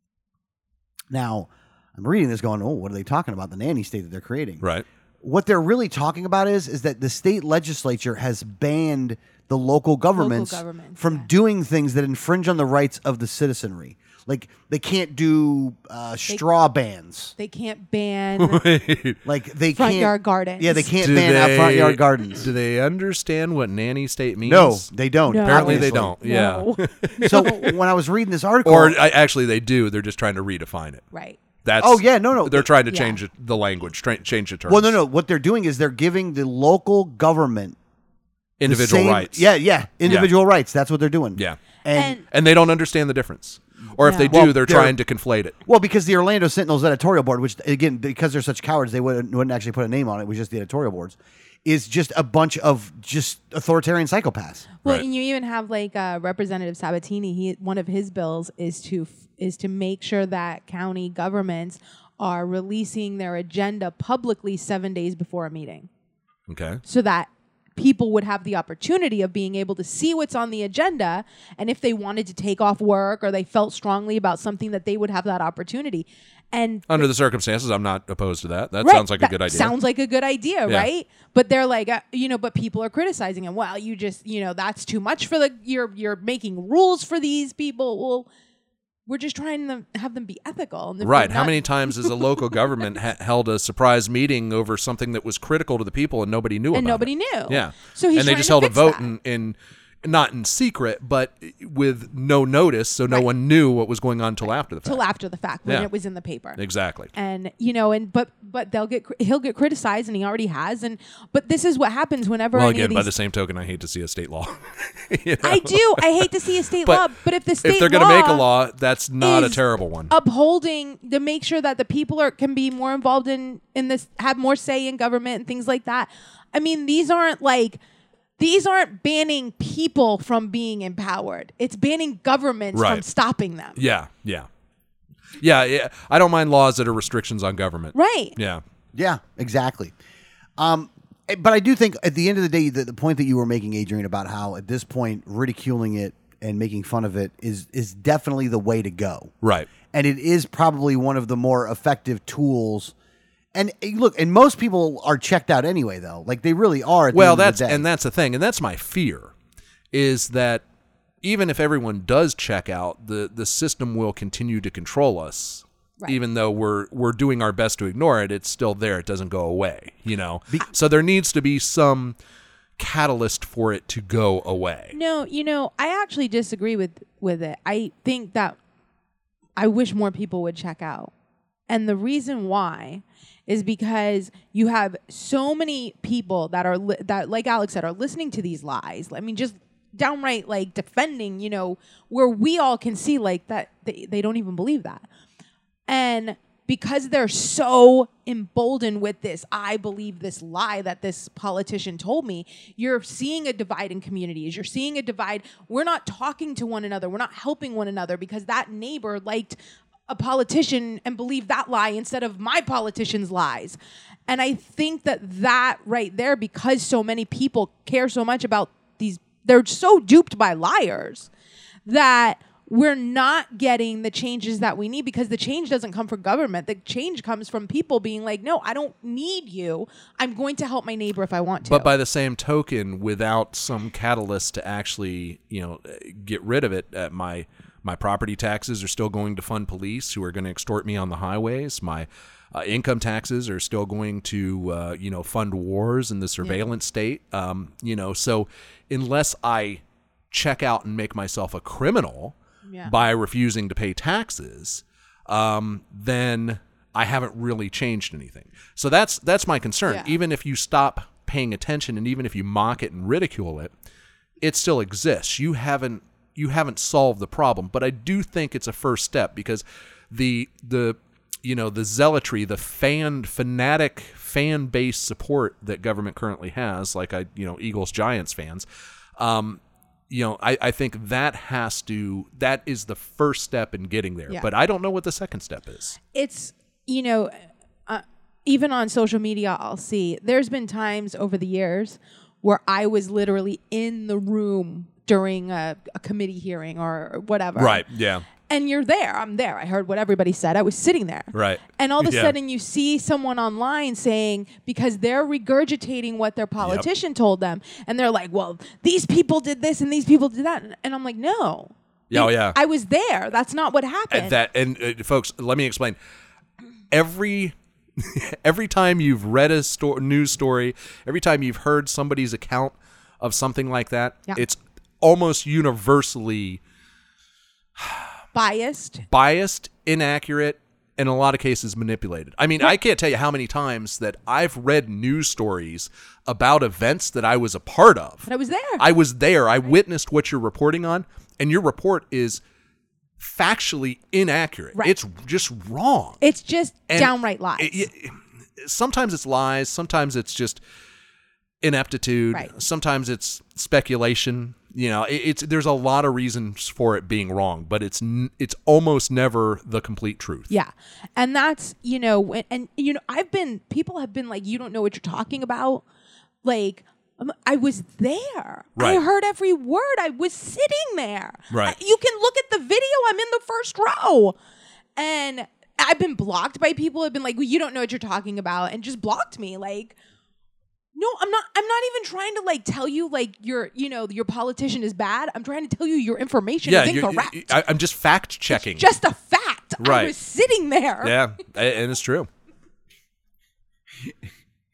Now, I'm reading this going, oh, what are they talking about? The nanny state that they're creating. Right. What they're really talking about is is that the state legislature has banned the local governments, governments, from yeah. doing things that infringe on the rights of the citizenry. Like they can't do uh, straw bans. They can't ban Like they front can't yard gardens. Yeah, they can't Do ban out front they- yard gardens. Do they understand what nanny state means? No, they don't. No. Apparently they obviously. don't. Yeah. No. So when I was reading this article, Or I, actually they do. They're just trying to redefine it. Right. That's Oh, yeah, no, no. They're trying to Yeah. change it, the language, tra- change the terms. well, no, no. What they're doing is they're giving the local government the Individual same- rights. Yeah, yeah, individual rights. That's what they're doing. Yeah. and, And And they don't understand the difference. Or if No. they do, Well, they're they're- trying to conflate it. well, because the Orlando Sentinel's editorial board, which again, because they're such cowards, they wouldn't, wouldn't actually put a name on it. It was just the editorial boards. Is just a bunch of just authoritarian psychopaths. well, Right. and you even have like uh, Representative Sabatini. He one of his bills is to f- is to make sure that county governments are releasing their agenda publicly seven days before a meeting, Okay. so that people would have the opportunity of being able to see what's on the agenda, and if they wanted to take off work or they felt strongly about something, that they would have that opportunity. And Under the circumstances, I'm not opposed to that. That Right, sounds like a that good idea. Sounds like a good idea, Yeah. right? But they're like, uh, you know, but people are criticizing him. Well, you just, you know, that's too much for the. You're you're making rules for these people. Well, we're just trying to have them be ethical. And if Right. they're How not- many times has a local government ha- held a surprise meeting over something that was critical to the people and nobody knew And about nobody it? knew. Yeah. So he's and they trying just to held a fix vote that. in, in not in secret, but with no notice, so no Right. one knew what was going on until after the fact. Till after the fact when Yeah. it was in the paper. Exactly. And you know, and but but they'll get cri- he'll get criticized, and he already has. And but this is what happens whenever. Well, any again, of by these, the same token, I hate to see a state law. You know? I do. I hate to see a state But law, but if the state if they're going to to make a law, that's not a is terrible one. upholding to make sure that the people are can be more involved in in this, have more say in government and things like that. I mean, these aren't like. These aren't banning people from being empowered. It's banning governments from Right. stopping them. Yeah, yeah, yeah, yeah. I don't mind laws that are restrictions on government. Right. Yeah. Yeah, exactly. Um, eh, but I do think at the end of the day, the, the point that you were making, Adrian, about how at this point ridiculing it and making fun of it is is definitely the way to go. Right. And it is probably one of the more effective tools. And eh, look, and most people are checked out anyway, though. Like they really are. At the Well, end of that's the day. and that's the thing, and that's my fear, is that even if everyone does check out, the the system will continue to control us. Right. Even though we're we're doing our best to ignore it, it's still there. It doesn't go away. You know. So there needs to be some catalyst for it to go away. No, you know, I actually disagree with with it. I think that I wish more people would check out. And the reason why is because you have so many people that are li- that, like Alex said, are listening to these lies. I mean, just downright like defending, you know, where we all can see like that they, they don't even believe that. And because they're so emboldened with this, I believe this lie that this politician told me, you're seeing a divide in communities. You're seeing a divide. We're not talking to one another. We're not helping one another because that neighbor liked a politician and believed that lie instead of my politician's lies. And I think that that right there, because so many people care so much about these, they're so duped by liars that we're not getting the changes that we need, because the change doesn't come from government. The change comes from people being like, no, I don't need you. I'm going to help my neighbor if I want to. But by the same token, without some catalyst to actually, you know, get rid of it, uh, my my property taxes are still going to fund police who are going to extort me on the highways. My uh, income taxes are still going to, uh, you know, fund wars in the surveillance yeah. state. Um, you know, so unless I check out and make myself a criminal yeah. by refusing to pay taxes, um, then I haven't really changed anything. So that's that's my concern. Yeah. Even if you stop paying attention and even if you mock it and ridicule it, it still exists. You haven't you haven't solved the problem, but I do think it's a first step, because the the you know the zealotry, the fan fanatic fan based support that government currently has, like I you know Eagles Giants fans, um, you know I, I think that has to that is the first step in getting there. Yeah. But I don't know what the second step is. It's you know uh, even on social media, I'll see there's been times over the years where I was literally in the room during a, a committee hearing or whatever. Right. Yeah. And you're there. I'm there. I heard what everybody said. I was sitting there. Right. And all of a Yeah. sudden you see someone online saying, because they're regurgitating what their politician yep. told them, and they're like, well, these people did this and these people did that. And I'm like, no. Yeah, oh, yeah. I was there. That's not what happened. And that and uh, folks, let me explain. Every every time you've read a sto- news story, every time you've heard somebody's account of something like that, yeah. it's almost universally biased, biased, inaccurate, in a lot of cases manipulated. I mean, I can't tell you how many times that I've read news stories about events that I was a part of. But I was there. I was there. I witnessed what you're reporting on, and your report is factually inaccurate. Right. It's just wrong. It's just And downright lies. It, it, sometimes it's lies. Sometimes it's just ineptitude. Right. Sometimes it's speculation. You know, it, it's there's a lot of reasons for it being wrong, but it's n- it's almost never the complete truth. Yeah. And that's, you know, when, and, you know, I've been, people have been like, you don't know what you're talking about. Like, um, I was there. Right. I heard every word. I was sitting there. Right. I, you can look at the video. I'm in the first row. And I've been blocked by people who have been like, well, you don't know what you're talking about, and just blocked me. Like, no, I'm not, I'm not even trying to like tell you like your, you know, your politician is bad. I'm trying to tell you your information Yeah, is you're- incorrect. I, I'm just fact checking. It's just a fact. I Right. was sitting there. Yeah, a- and it's true.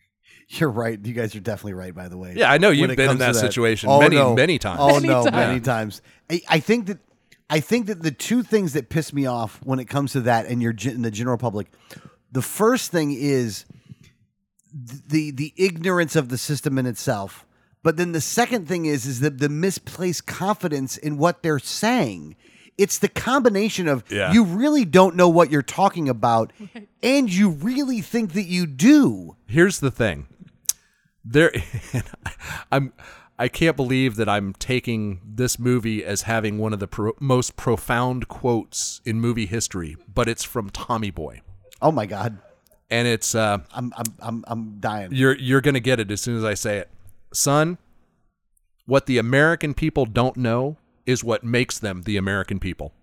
You're right. You guys are definitely right, by the way. Yeah, I know when you've it been in comes to that situation Oh, many, no. many times. Oh Many no, times. many times. I, I think that I think that the two things that piss me off when it comes to that and your in the general public, the first thing is the the ignorance of the system in itself. But then the second thing is is the, the misplaced confidence in what they're saying. It's the combination of Yeah. you really don't know what you're talking about, and you really think that you do. Here's the thing. There, I'm. I can't believe that I'm taking this movie as having one of the pro- most profound quotes in movie history, but it's from Tommy Boy, Oh my God, and it's uh, I'm I'm I'm I'm dying. you're you're gonna get it as soon as I say it, son. What the American people don't know is what makes them the American people.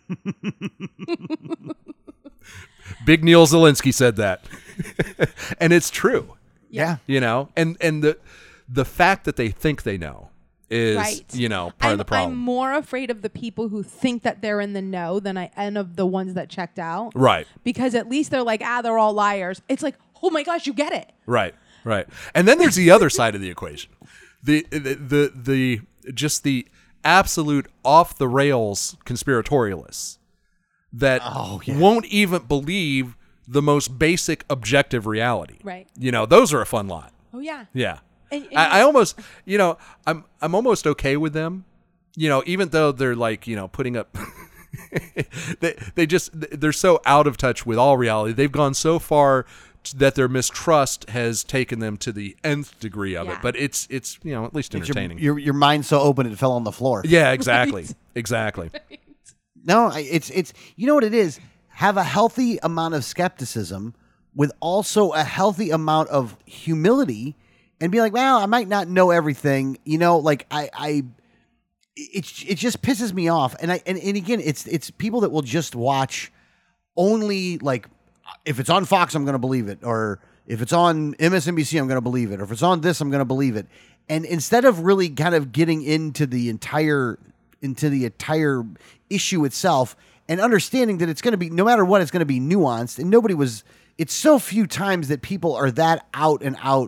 Big Neil Zelensky said that, and it's true. Yeah. You know, and and the the fact that they think they know is Right. you know part I'm, of the problem. I'm more afraid of the people who think that they're in the know than I am of the ones that checked out. Right. Because at least they're like, ah, they're all liars. It's like, oh my gosh, you get it. Right, right. And then there's the other side of the equation. The, the the the just the absolute off the rails conspiratorialists that Oh, yeah. won't even believe the most basic objective reality. Right. You know, those are a fun lot. Oh yeah. Yeah. And- and- I, I almost, you know, I'm I'm almost okay with them. You know, even though they're like, you know, putting up they they just they're so out of touch with all reality. They've gone so far that their mistrust has taken them to the nth degree of Yeah. it. But it's it's you know at least Your, entertaining. your your mind's so open it fell on the floor. yeah, exactly, Right. exactly. No, I- it's it's you know what it is. Have a healthy amount of skepticism with also a healthy amount of humility, and be like, well, I might not know everything. You know, like I I. It it just pisses me off, and I and, and again, it's it's people that will just watch only like if it's on Fox, I'm going to believe it, or if it's on M S N B C, I'm going to believe it, or if it's on this, I'm going to believe it. And instead of really kind of getting into the entire into the entire issue itself and understanding that it's going to be no matter what, it's going to be nuanced, and nobody was. It's so few times that people are that out and out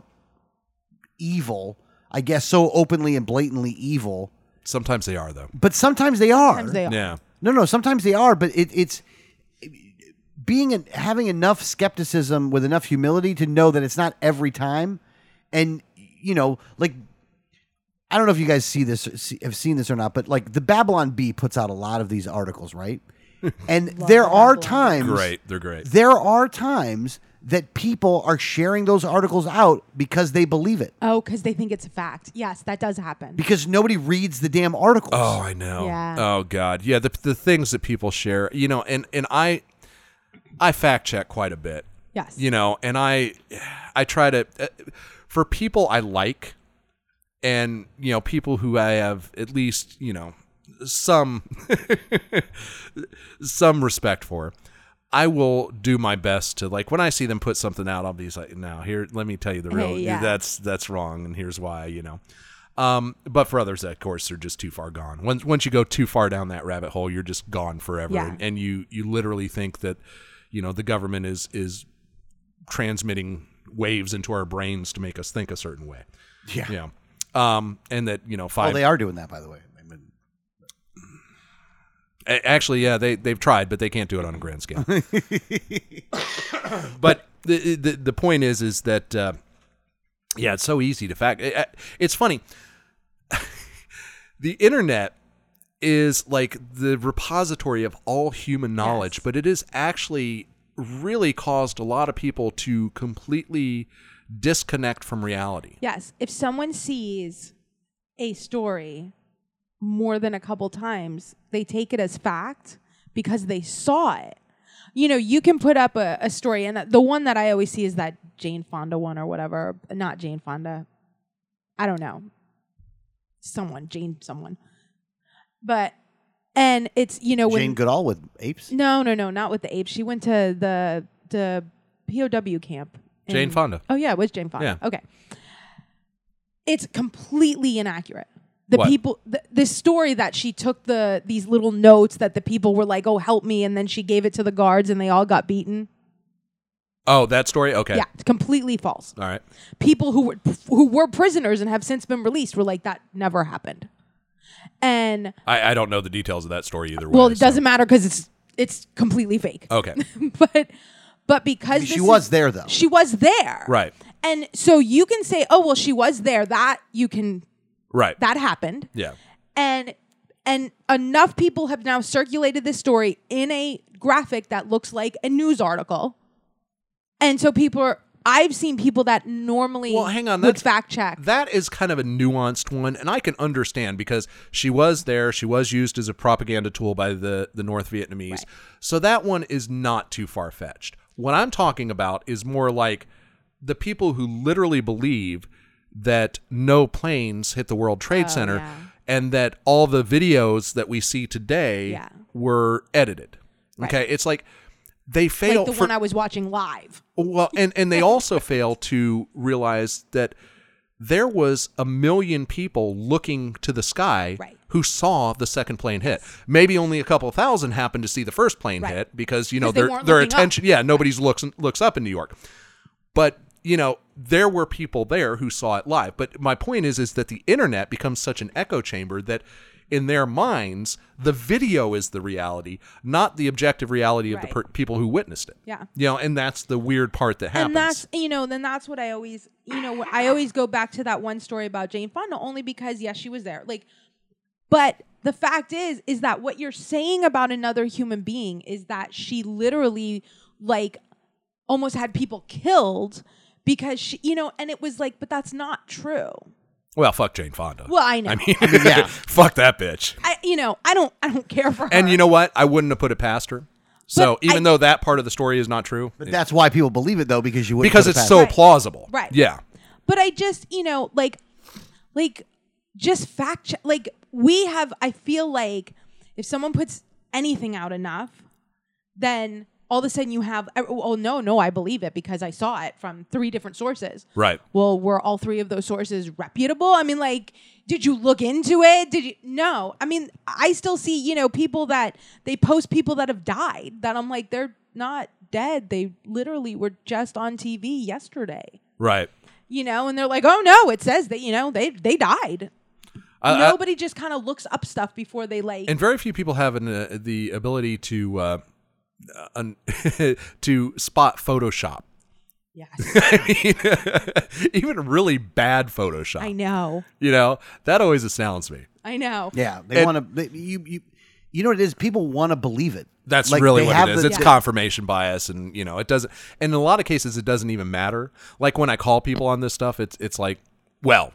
evil. I guess so openly and blatantly evil. Sometimes they are though. But sometimes they are. Sometimes they are. Yeah. No, no. Sometimes they are, but it, it's being an, having enough skepticism with enough humility to know that it's not every time, and you know, like I don't know if you guys see this, see, have seen this or not, but like the Babylon Bee puts out a lot of these articles, right? And there the are Babylon Bee. times, Great, they're great. There are times that people are sharing those articles out because they believe it, Oh, because they think it's a fact. Yes, that does happen. because nobody reads the damn articles. Oh, I know. Yeah. Oh God. Yeah. The the things that people share, you know, and and I I fact check quite a bit. Yes. You know, and I I try to uh, for people I like, and you know, people who I have at least you know some some respect for. I will do my best to like when I see them put something out, I'll be like, "Now here, let me tell you the real. Hey, yeah. That's that's wrong, and here's why." You know, um, but for others, of course, they're just too far gone. Once once you go too far down that rabbit hole, you're just gone forever, Yeah. and, and you you literally think that you know the government is is transmitting waves into our brains to make us think a certain way. yeah. Yeah, um, and that you know Oh, five. they are doing that, by the way. I mean, A- Actually, yeah, they they've tried, but they can't do it on a grand scale. But the, the the point is, is that uh, yeah, it's so easy to fact. it- It's funny. The internet is like the repository of all human knowledge, Yes. but it has actually really caused a lot of people to completely disconnect from reality. Yes. If someone sees a story more than a couple times, they take it as fact because they saw it. You know, you can put up a, a story, and the one that I always see is that Jane Fonda one or whatever. Not Jane Fonda. I don't know. Someone, Jane, someone. But, and it's, you know, when. Jane Goodall with apes. No, no, no, not with the apes. She went to the the P O W camp. Jane in- Fonda. Oh yeah, it was Jane Fonda. Yeah. Okay. It's completely inaccurate. The What? people, the, this story that she took the these little notes that the people were like, "Oh, help me," and then she gave it to the guards, and they all got beaten. Oh, that story? Okay. Yeah, it's completely false. All right. People who were who were prisoners and have since been released were like, that never happened. And I, I don't know the details of that story either way. well, it so- doesn't matter because it's it's completely fake. Okay. but but because She this was is- there, though. She was there. Right. And so you can say, oh well, she was there. That you can Right. that happened. Yeah. And and enough people have now circulated this story in a graphic that looks like a news article. And so people are I've seen people that normally Well, hang on, would that's- fact check. That is kind of a nuanced one, and I can understand because she was there. She was used as a propaganda tool by the, the North Vietnamese. Right. So that one is not too far-fetched. What I'm talking about is more like the people who literally believe that no planes hit the World Trade Oh, Center yeah. and that all the videos that we see today Yeah. were edited. Right. Okay? It's like they fail Like the for one I was watching live. well, and, and they also fail to realize that there was a million people looking to the sky Right. who saw the second plane hit. Maybe only a couple thousand happened to see the first plane Right. hit because, you know, 'Cause they their weren't their looking up. attention, yeah, nobody's looks looks up in New York. But, you know, there were people there who saw it live. But my point is is that the internet becomes such an echo chamber that in their minds, the video is the reality, not the objective reality of the Right. per- people who witnessed it. Yeah. You know, and that's the weird part that happens. And that's, you know, then that's what I always, you know, I always go back to that one story about Jane Fonda only because, yes, she was there. Like, but the fact is, is that what you're saying about another human being is that she literally, like, almost had people killed because she, you know, and it was like, but that's not true. Well, fuck Jane Fonda. Well, I know. I mean, yeah. fuck that bitch. I, you know, I don't, I don't care for her. And you know what? I wouldn't have put it past her. So But even I- though that part of the story is not true, But that's why people believe it, though, because you wouldn't because put it it's past so them. Right. plausible. Right. Yeah. But I just, you know, like, like, just fact check. Like, we have, I feel like if someone puts anything out enough, then all of a sudden you have, oh, no, no, I believe it because I saw it from three different sources. Right. Well, were all three of those sources reputable? I mean, like, did you look into it? Did you? No. I mean, I still see, you know, people that they post people that have died that I'm like, they're not dead. They literally were just on T V yesterday. Right. You know, and they're like, oh no, it says that, you know, they they died. I- I- Nobody just kind of looks up stuff before they like. and very few people have an, uh, the ability to uh, un- to spot Photoshop. yes, I mean, even really bad Photoshop. I know, You know, that always astounds me. I know. Yeah, they And- want to. You, you, you know what it is? People want to believe it. That's Like, really they what have it is. the- It's Yeah. confirmation bias, and you know, it doesn't. And in a lot of cases, it doesn't even matter. Like when I call people on this stuff, it's it's like, well,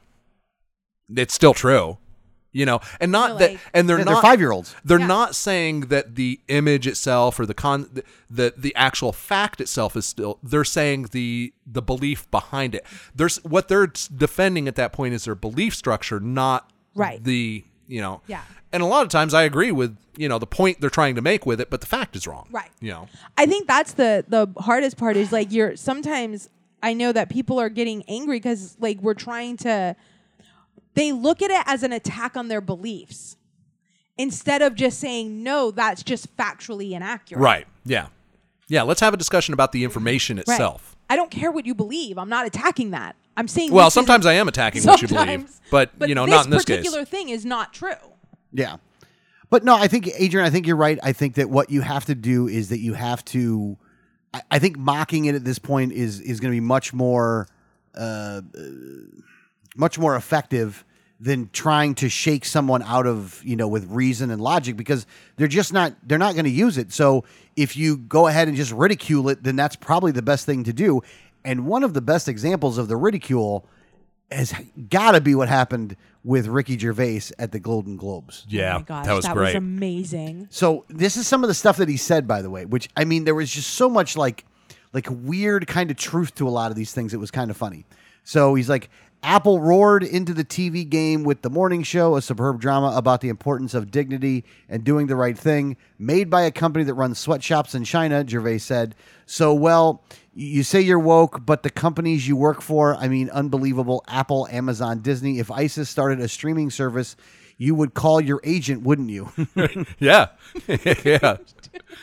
it's still true, you know, and not You're that, like- and they're Yeah, not they're five-year-olds. They're Yeah. not saying that the image itself or the con the, the the actual fact itself is still. They're saying the the belief behind it. There's what they're defending at that point is their belief structure, not Right. the you know. Yeah. And a lot of times I agree with, you know, the point they're trying to make with it, but the fact is wrong. Right. You know. I think that's the the hardest part is like you're sometimes I know that people are getting angry because like we're trying to they look at it as an attack on their beliefs instead of just saying no, that's just factually inaccurate. Right. Yeah. Yeah. Let's have a discussion about the information Right. itself. I don't care what you believe. I'm not attacking that. I'm saying Well, this sometimes isn't- I am attacking what you believe, Sometimes. but, you know, this not in this case. particular thing is not true. Yeah. But no, I think, Adrian, I think you're right. I think that what you have to do is that you have to, I, I think mocking it at this point is, is going to be much more, uh, uh, much more effective than trying to shake someone out of, you know, with reason and logic, because they're just not, they're not going to use it. So if you go ahead and just ridicule it, then that's probably the best thing to do. And one of the best examples of the ridicule has got to be what happened with Ricky Gervais at the Golden Globes. Yeah. Oh my gosh, that was great. amazing. So this is some of the stuff that he said, by the way, which, I mean, there was just so much like like weird kind of truth to a lot of these things. It was kind of funny. So he's like, Apple roared into the T V game with The Morning Show, a superb drama about the importance of dignity and doing the right thing, made by a company that runs sweatshops in China, Gervais said. So, well, you say you're woke, but the companies you work for, I mean, unbelievable, Apple, Amazon, Disney. If ISIS started a streaming service, you would call your agent, wouldn't you? Yeah. Yeah.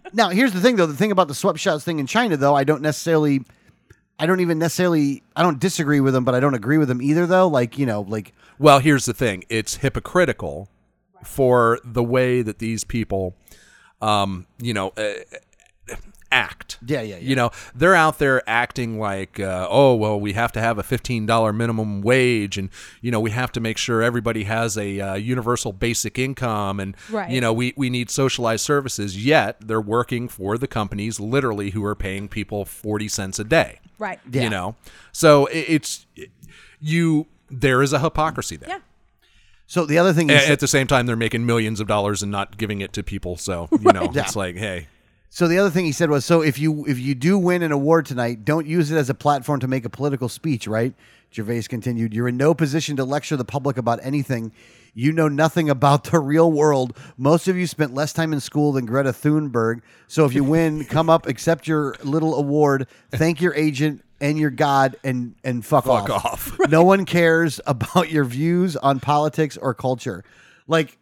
Now, here's the thing, though. The thing about the sweatshops thing in China, though, I don't necessarily, I don't even necessarily, I don't disagree with them, but I don't agree with them either, though. Like, you know, like. Well, here's the thing. It's hypocritical for the way that these people, um, you know, uh, act. Yeah, yeah, yeah. You know, they're out there acting like, uh, oh, well, we have to have a fifteen dollars minimum wage, and, you know, we have to make sure everybody has a uh, universal basic income, and, Right. you know, we, we need socialized services, yet they're working for the companies literally who are paying people forty cents a day. Right. Yeah. You know? So it, it's, you, there is a hypocrisy there. Yeah. So the other thing A- is. At the same time, they're making millions of dollars and not giving it to people. So, you know, Yeah. it's like, hey. So the other thing he said was, so if you if you do win an award tonight, don't use it as a platform to make a political speech, right? Gervais continued, you're in no position to lecture the public about anything. You know nothing about the real world. Most of you spent less time in school than Greta Thunberg. So if you win, come up, accept your little award, thank your agent and your God, and and fuck, Fuck off. off. No one cares about your views on politics or culture. Like,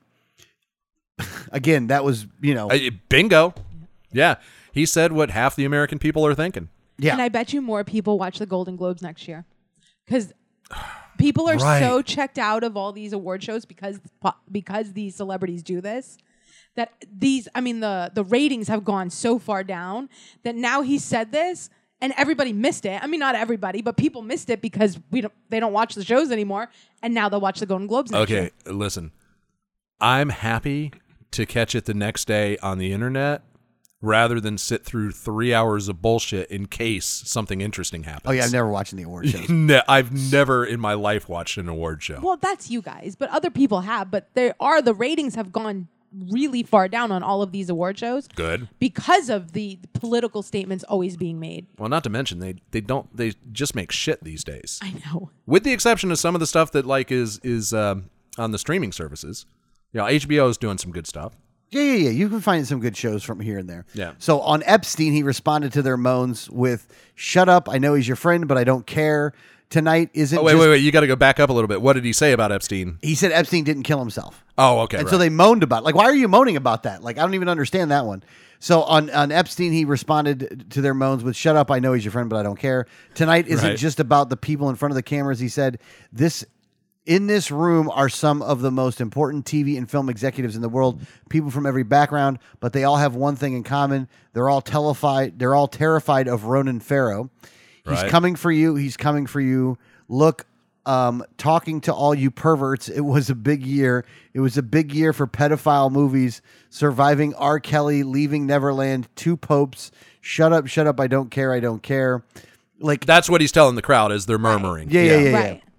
again, that was, you know, Uh, bingo. Yeah. He said what half the American people are thinking. yeah. And I bet you more people watch the Golden Globes next year because people are Right. so checked out of all these award shows because because these celebrities do this that these I mean the the ratings have gone so far down that now he said this and everybody missed it. I mean not everybody, but people missed it because we don't they don't watch the shows anymore, and now they'll watch the Golden Globes next year. Okay. Listen, I'm happy to catch it the next day on the internet rather than sit through three hours of bullshit in case something interesting happens. Oh, yeah, I've never watched any award shows. Ne- I've never in my life watched an award show. Well, that's you guys, but other people have. But there are the ratings have gone really far down on all of these award shows Good. because of the political statements always being made. Well, not to mention they they don't they just make shit these days. I know. With the exception of some of the stuff that like is is um, on the streaming services. You know, H B O is doing some good stuff. Yeah, yeah, yeah. You can find some good shows from here and there. Yeah. So on Epstein, he responded to their moans with, "Shut up! I know he's your friend, but I don't care. Tonight isn't." Oh wait, just- wait, wait! You got to go back up a little bit. What did he say about Epstein? He said Epstein didn't kill himself, Oh, okay. and right. so they moaned about. Like, why are you moaning about that? Like, I don't even understand that one. So on on Epstein, he responded to their moans with, "Shut up! I know he's your friend, but I don't care. Tonight isn't Right. just about the people in front of the cameras." He said, "This." In this room are some of the most important T V and film executives in the world, people from every background, but they all have one thing in common. They're all terrified. They're all terrified of Ronan Farrow. He's Right. coming for you. He's coming for you. Look, um, talking to all you perverts, it was a big year. It was a big year for pedophile movies, surviving R. Kelly, Leaving Neverland, Two Popes, Shut Up, Shut Up, I Don't Care, I Don't Care. Like, That's what he's telling the crowd as they're murmuring. yeah, yeah, yeah. yeah. Right.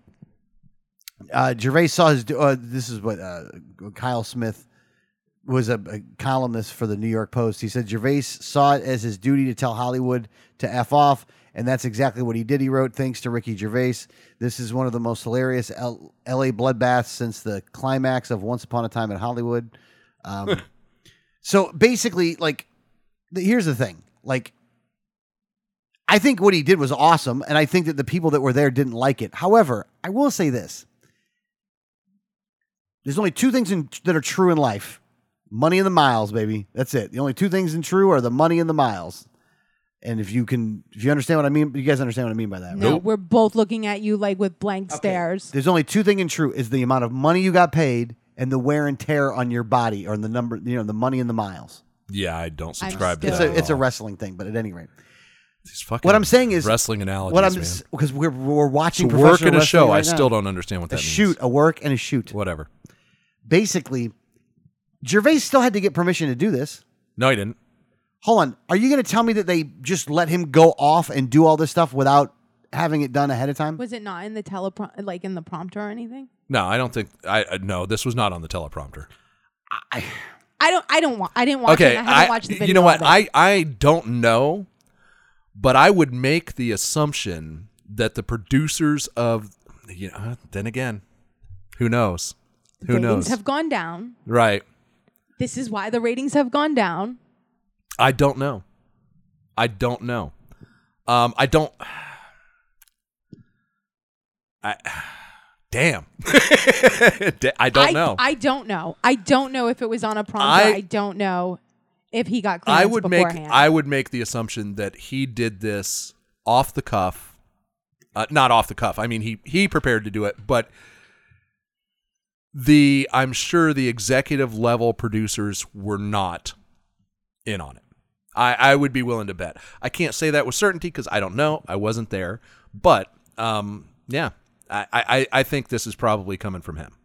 Uh, Gervais saw his. Uh, this is what uh, Kyle Smith was a, a columnist for the New York Post. He said Gervais saw it as his duty to tell Hollywood to F off, and that's exactly what he did. He wrote, "Thanks to Ricky Gervais, this is one of the most hilarious L- L.A. bloodbaths since the climax of Once Upon a Time in Hollywood." Um, so basically, like, the, here's the thing, like. I think what he did was awesome, and I think that the people that were there didn't like it. However, I will say this. There's only two things in, that are true in life. Money and the miles, baby. That's it. The only two things in true are the money and the miles. And if you can, if you understand what I mean, you guys understand what I mean by that, right? No, we're both looking at you like with blank stares. There's only two things in true is the amount of money you got paid and the wear and tear on your body, or the number, you know, the money and the miles. Yeah, I don't I'm subscribe to still- that. It's a at it's a all. wrestling thing, but at any rate, These fucking what I'm saying is wrestling analogies. what I'm man. because we're we're watching It's a work professional and a wrestling show. I right now. still don't understand what a that shoot, means. a work and a shoot. Whatever. Basically, Gervais still had to get permission to do this. No, he didn't. Hold on. Are you going to tell me that they just let him go off and do all this stuff without having it done ahead of time? Was it not in the teleprom like in the prompter or anything? No, I don't think. I uh, no. This was not on the teleprompter. I, I don't I don't want I didn't watch Okay, it. I haven't I, watched the video. you know what? of it. I I don't know, but I would make the assumption that the producers of, you know, then again, who knows? Who ratings knows? have gone down. Right. This is why the ratings have gone down. I don't know. I don't know. Um, I don't. I. Damn. I don't I, know. I don't know. I don't know if it was on a prompter. I- I, don't know if he got clearance I would make beforehand. I would make the assumption that he did this off the cuff, uh, not off the cuff. I mean, he he prepared to do it, but the I'm sure the executive level producers were not in on it. I, I would be willing to bet. I can't say that with certainty because I don't know. I wasn't there, but um, yeah, I, I I think this is probably coming from him.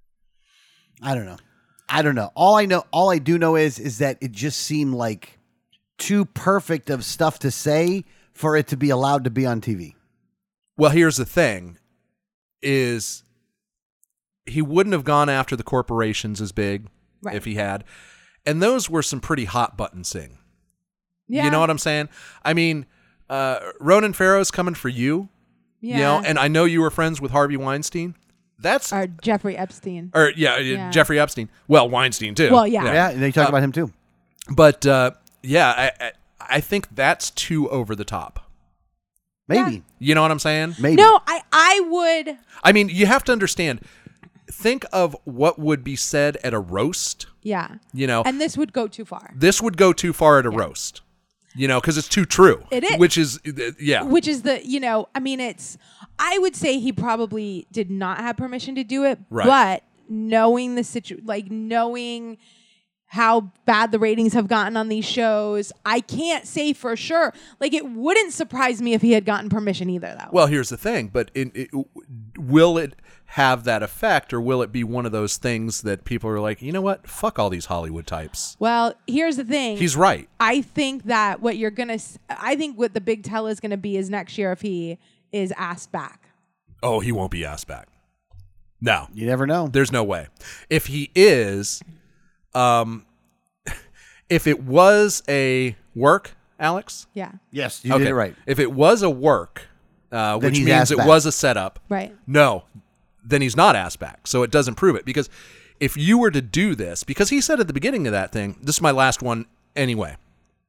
I don't know. I don't know. All I know, all I do know is, is that it just seemed like too perfect of stuff to say for it to be allowed to be on T V. Well, here's the thing: is he wouldn't have gone after the corporations as big Right. if he had, and those were some pretty hot buttons thing. yeah. You know what I'm saying? I mean, uh, Ronan Farrow's coming for you. Yeah. You know, and I know you were friends with Harvey Weinstein. That's or Jeffrey Epstein. or yeah, Yeah. Jeffrey Epstein. Well, Weinstein too. Well, yeah. Yeah, and they talk Uh, about him too. But uh, yeah, I, I I think that's too over the top. Maybe. You know what I'm saying? Maybe. No, I I would. I mean, you have to understand. Think of what would be said at a roast. Yeah. You know, And this would go too far. this would go too far at a roast. You know, because it's too true. It is. Which is, uh, yeah. Which is the, you know, I mean, it's, I would say he probably did not have permission to do it, Right. but knowing the situ, like knowing how bad the ratings have gotten on these shows, I can't say for sure. Like, it wouldn't surprise me if he had gotten permission either, though. Well, here's the thing, but it, it, will it have that effect, or will it be one of those things that people are like, you know what, fuck all these Hollywood types? Well, here's the thing. He's right. I think that what you're going to, I think what the big tell is going to be is next year if he is asked back. Oh, he won't be asked back. No, You never know. there's no way. If he is, um, if it was a work, Alex, Yeah. Yes, you did it right. If it was a work, uh, Then which he's means asked it back. was a setup, Right. no, then he's not asked back. So it doesn't prove it. Because if you were to do this, because he said at the beginning of that thing, this is my last one anyway.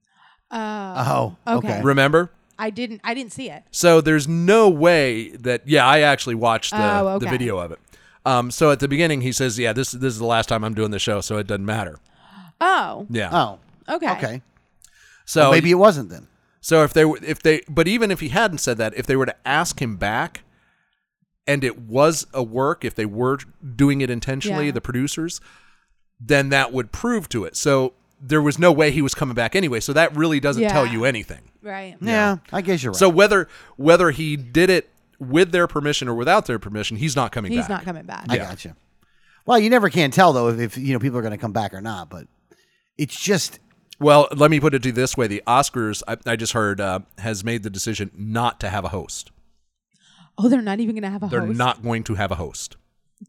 Oh, Okay. okay. Remember? I didn't, I didn't see it. So there's no way that, yeah, I actually watched the, Oh, okay. the video of it. Um, so at the beginning, he says, yeah, this, this is the last time I'm doing the show, so it doesn't matter. Oh. Yeah. Oh, Okay. okay. So Well, maybe it wasn't then. So if they were, if they, but even if he hadn't said that, if they were to ask him back, and it was a work, if they were doing it intentionally, Yeah. the producers, then that would prove to it. So there was no way he was coming back anyway. So that really doesn't Yeah. tell you anything. Right. Yeah, I guess you're right. So whether whether he did it with their permission or without their permission, he's not coming He's back. not coming back. I yeah. gotcha. Well, you never can tell though if, if you know people are going to come back or not. But it's just Well, let me put it to you this way: the Oscars, I, I just heard, uh, has made the decision not to have a host. Oh, they're not even going to have a They're host? not going to have a host.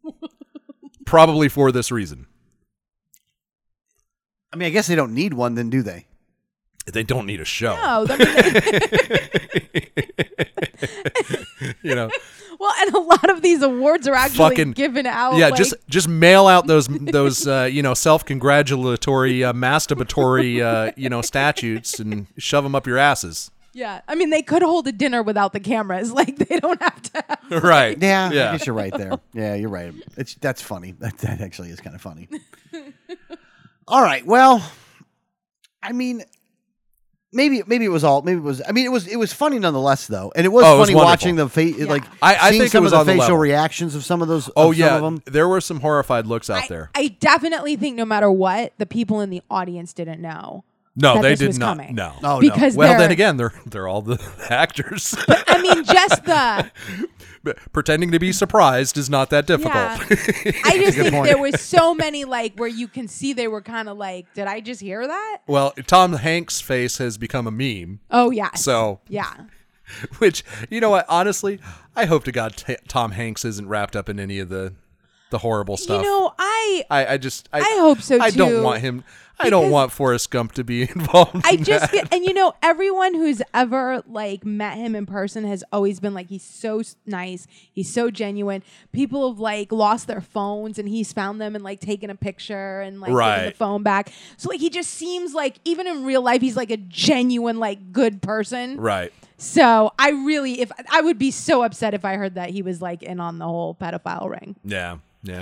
Probably for this reason. I mean, I guess they don't need one, then do they? They don't need a show. No. I mean, You know, well, and a lot of these awards are actually Fucking- given out. yeah, like, just just mail out those those uh, you know self-congratulatory, uh, masturbatory uh, you know statutes and shove them up your asses. yeah. I mean, they could hold a dinner without the cameras. Like, they don't have to have. Right? Yeah, Yeah. I guess you're right there. Yeah, you're right. It's that's funny. That that actually is kind of funny. All right. Well, I mean, maybe maybe it was all maybe it was. I mean, it was it was funny nonetheless, though, and it was Oh, it was funny wonderful. watching the face Yeah. like I- I seeing think it some was of the on the facial level. reactions of some of those. Oh of some yeah, of them. there were some horrified looks out I, there. I definitely think no matter what, the people in the audience didn't know. No, that they this did was not. coming. No. Oh, because Well, they're, then again, they're they're all the actors. I mean, just the Pretending to be surprised is not that difficult. yeah. I just think point. there was so many like where you can see they were kind of like, did I just hear that? Well, Tom Hanks' face has become a meme. Oh yeah. So, yeah. which you know what? Honestly, I hope to God t- Tom Hanks isn't wrapped up in any of the the horrible stuff. You know, I I, I just I, I hope so, I don't too, want him. I don't because want Forrest Gump to be involved. I in just that. get, and you know, everyone who's ever like met him in person has always been like, he's so s- nice, he's so genuine. People have like lost their phones, and he's found them and like taken a picture and like Right. given the phone back. So like, he just seems like even in real life, he's like a genuine like good person. right. So I really, if I would be so upset if I heard that he was like in on the whole pedophile ring. Yeah, yeah.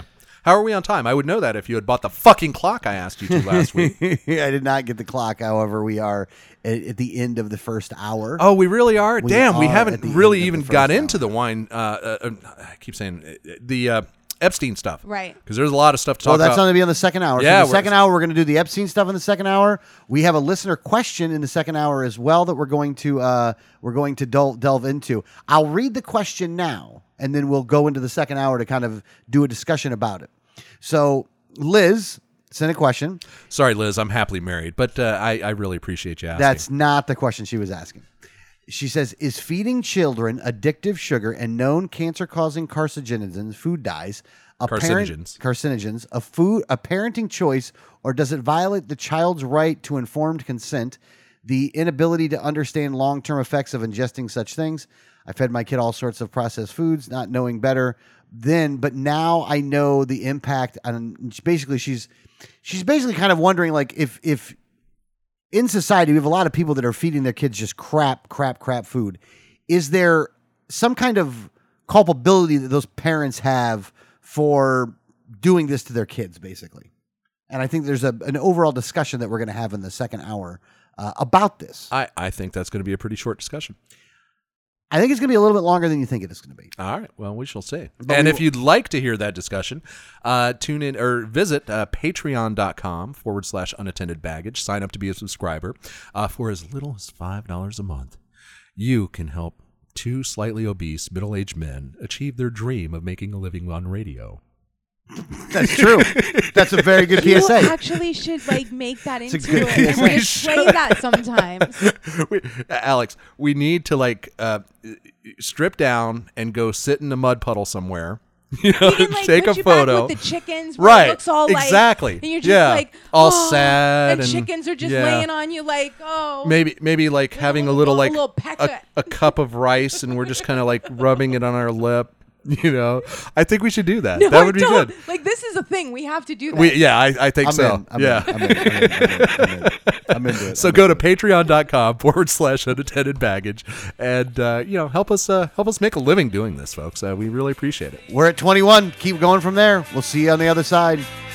How are we on time? I would know that if you had bought the fucking clock I asked you to last week. I did not get the clock. However, we are at, at the end of the first hour. Oh, we really are? We Damn, we are haven't at the really end of the even first got hour. into the wine. Uh, uh, I keep saying uh, the uh, Epstein stuff. Right. Because there's a lot of stuff to talk Well, that's about. going to be on the second hour. Yeah, so the we're- second hour, we're going to do the Epstein stuff in the second hour. We have a listener question in the second hour as well that we're going to uh, we're going to del- delve into. I'll read the question now, and then we'll go into the second hour to kind of do a discussion about it. So, Liz sent a question. Sorry, Liz, I'm happily married, but uh, I, I really appreciate you asking. That's not the question she was asking. She says, is feeding children addictive sugar and known cancer-causing carcinogens, food dyes, a parent- Carcinogens. carcinogens, a food, a parenting choice, or does it violate the child's right to informed consent, the inability to understand long-term effects of ingesting such things? I fed my kid all sorts of processed foods, not knowing better then, but now I know the impact. And basically, she's she's basically kind of wondering, like, if if in society we have a lot of people that are feeding their kids just crap, crap, crap food. Is there some kind of culpability that those parents have for doing this to their kids, basically? And I think there's a an overall discussion that we're going to have in the second hour uh, about this. I, I think that's going to be a pretty short discussion. I think it's going to be a little bit longer than you think it is going to be. All right. Well, we shall see. But and we if will- you'd like to hear that discussion, uh, tune in or visit uh, patreon.com forward slash unattended baggage. Sign up to be a subscriber uh, for as little as five dollars a month. You can help two slightly obese middle-aged men achieve their dream of making a living on radio. That's true. That's a very good P S A. You actually should like make that a into good it P S A. and We display that sometimes. we, Alex, we need to like uh, strip down and go sit in a mud puddle somewhere. You know, Even, like, take a put you back photo. with the chickens, where Right, It looks all like, exactly. and you're just Yeah, like all oh, sad and, and- chickens are just yeah. laying on you like oh. Maybe, maybe like With a having a little- little a like little peck a, of- a cup of rice, and we're just kind of like rubbing it on our lip. You know, I think we should do that. No, that I would be don't. good. Like this is a thing. We have to do that. We, yeah, I, I think I'm so. in. I'm yeah. in. I'm in. I'm in. I'm in. I'm in. I'm into it. So I'm go into to patreon.com forward slash unattended baggage and, uh, you know, help us, uh, help us make a living doing this, folks. Uh, we really appreciate it. it. We're at twenty-one. Keep going from there. We'll see you on the other side.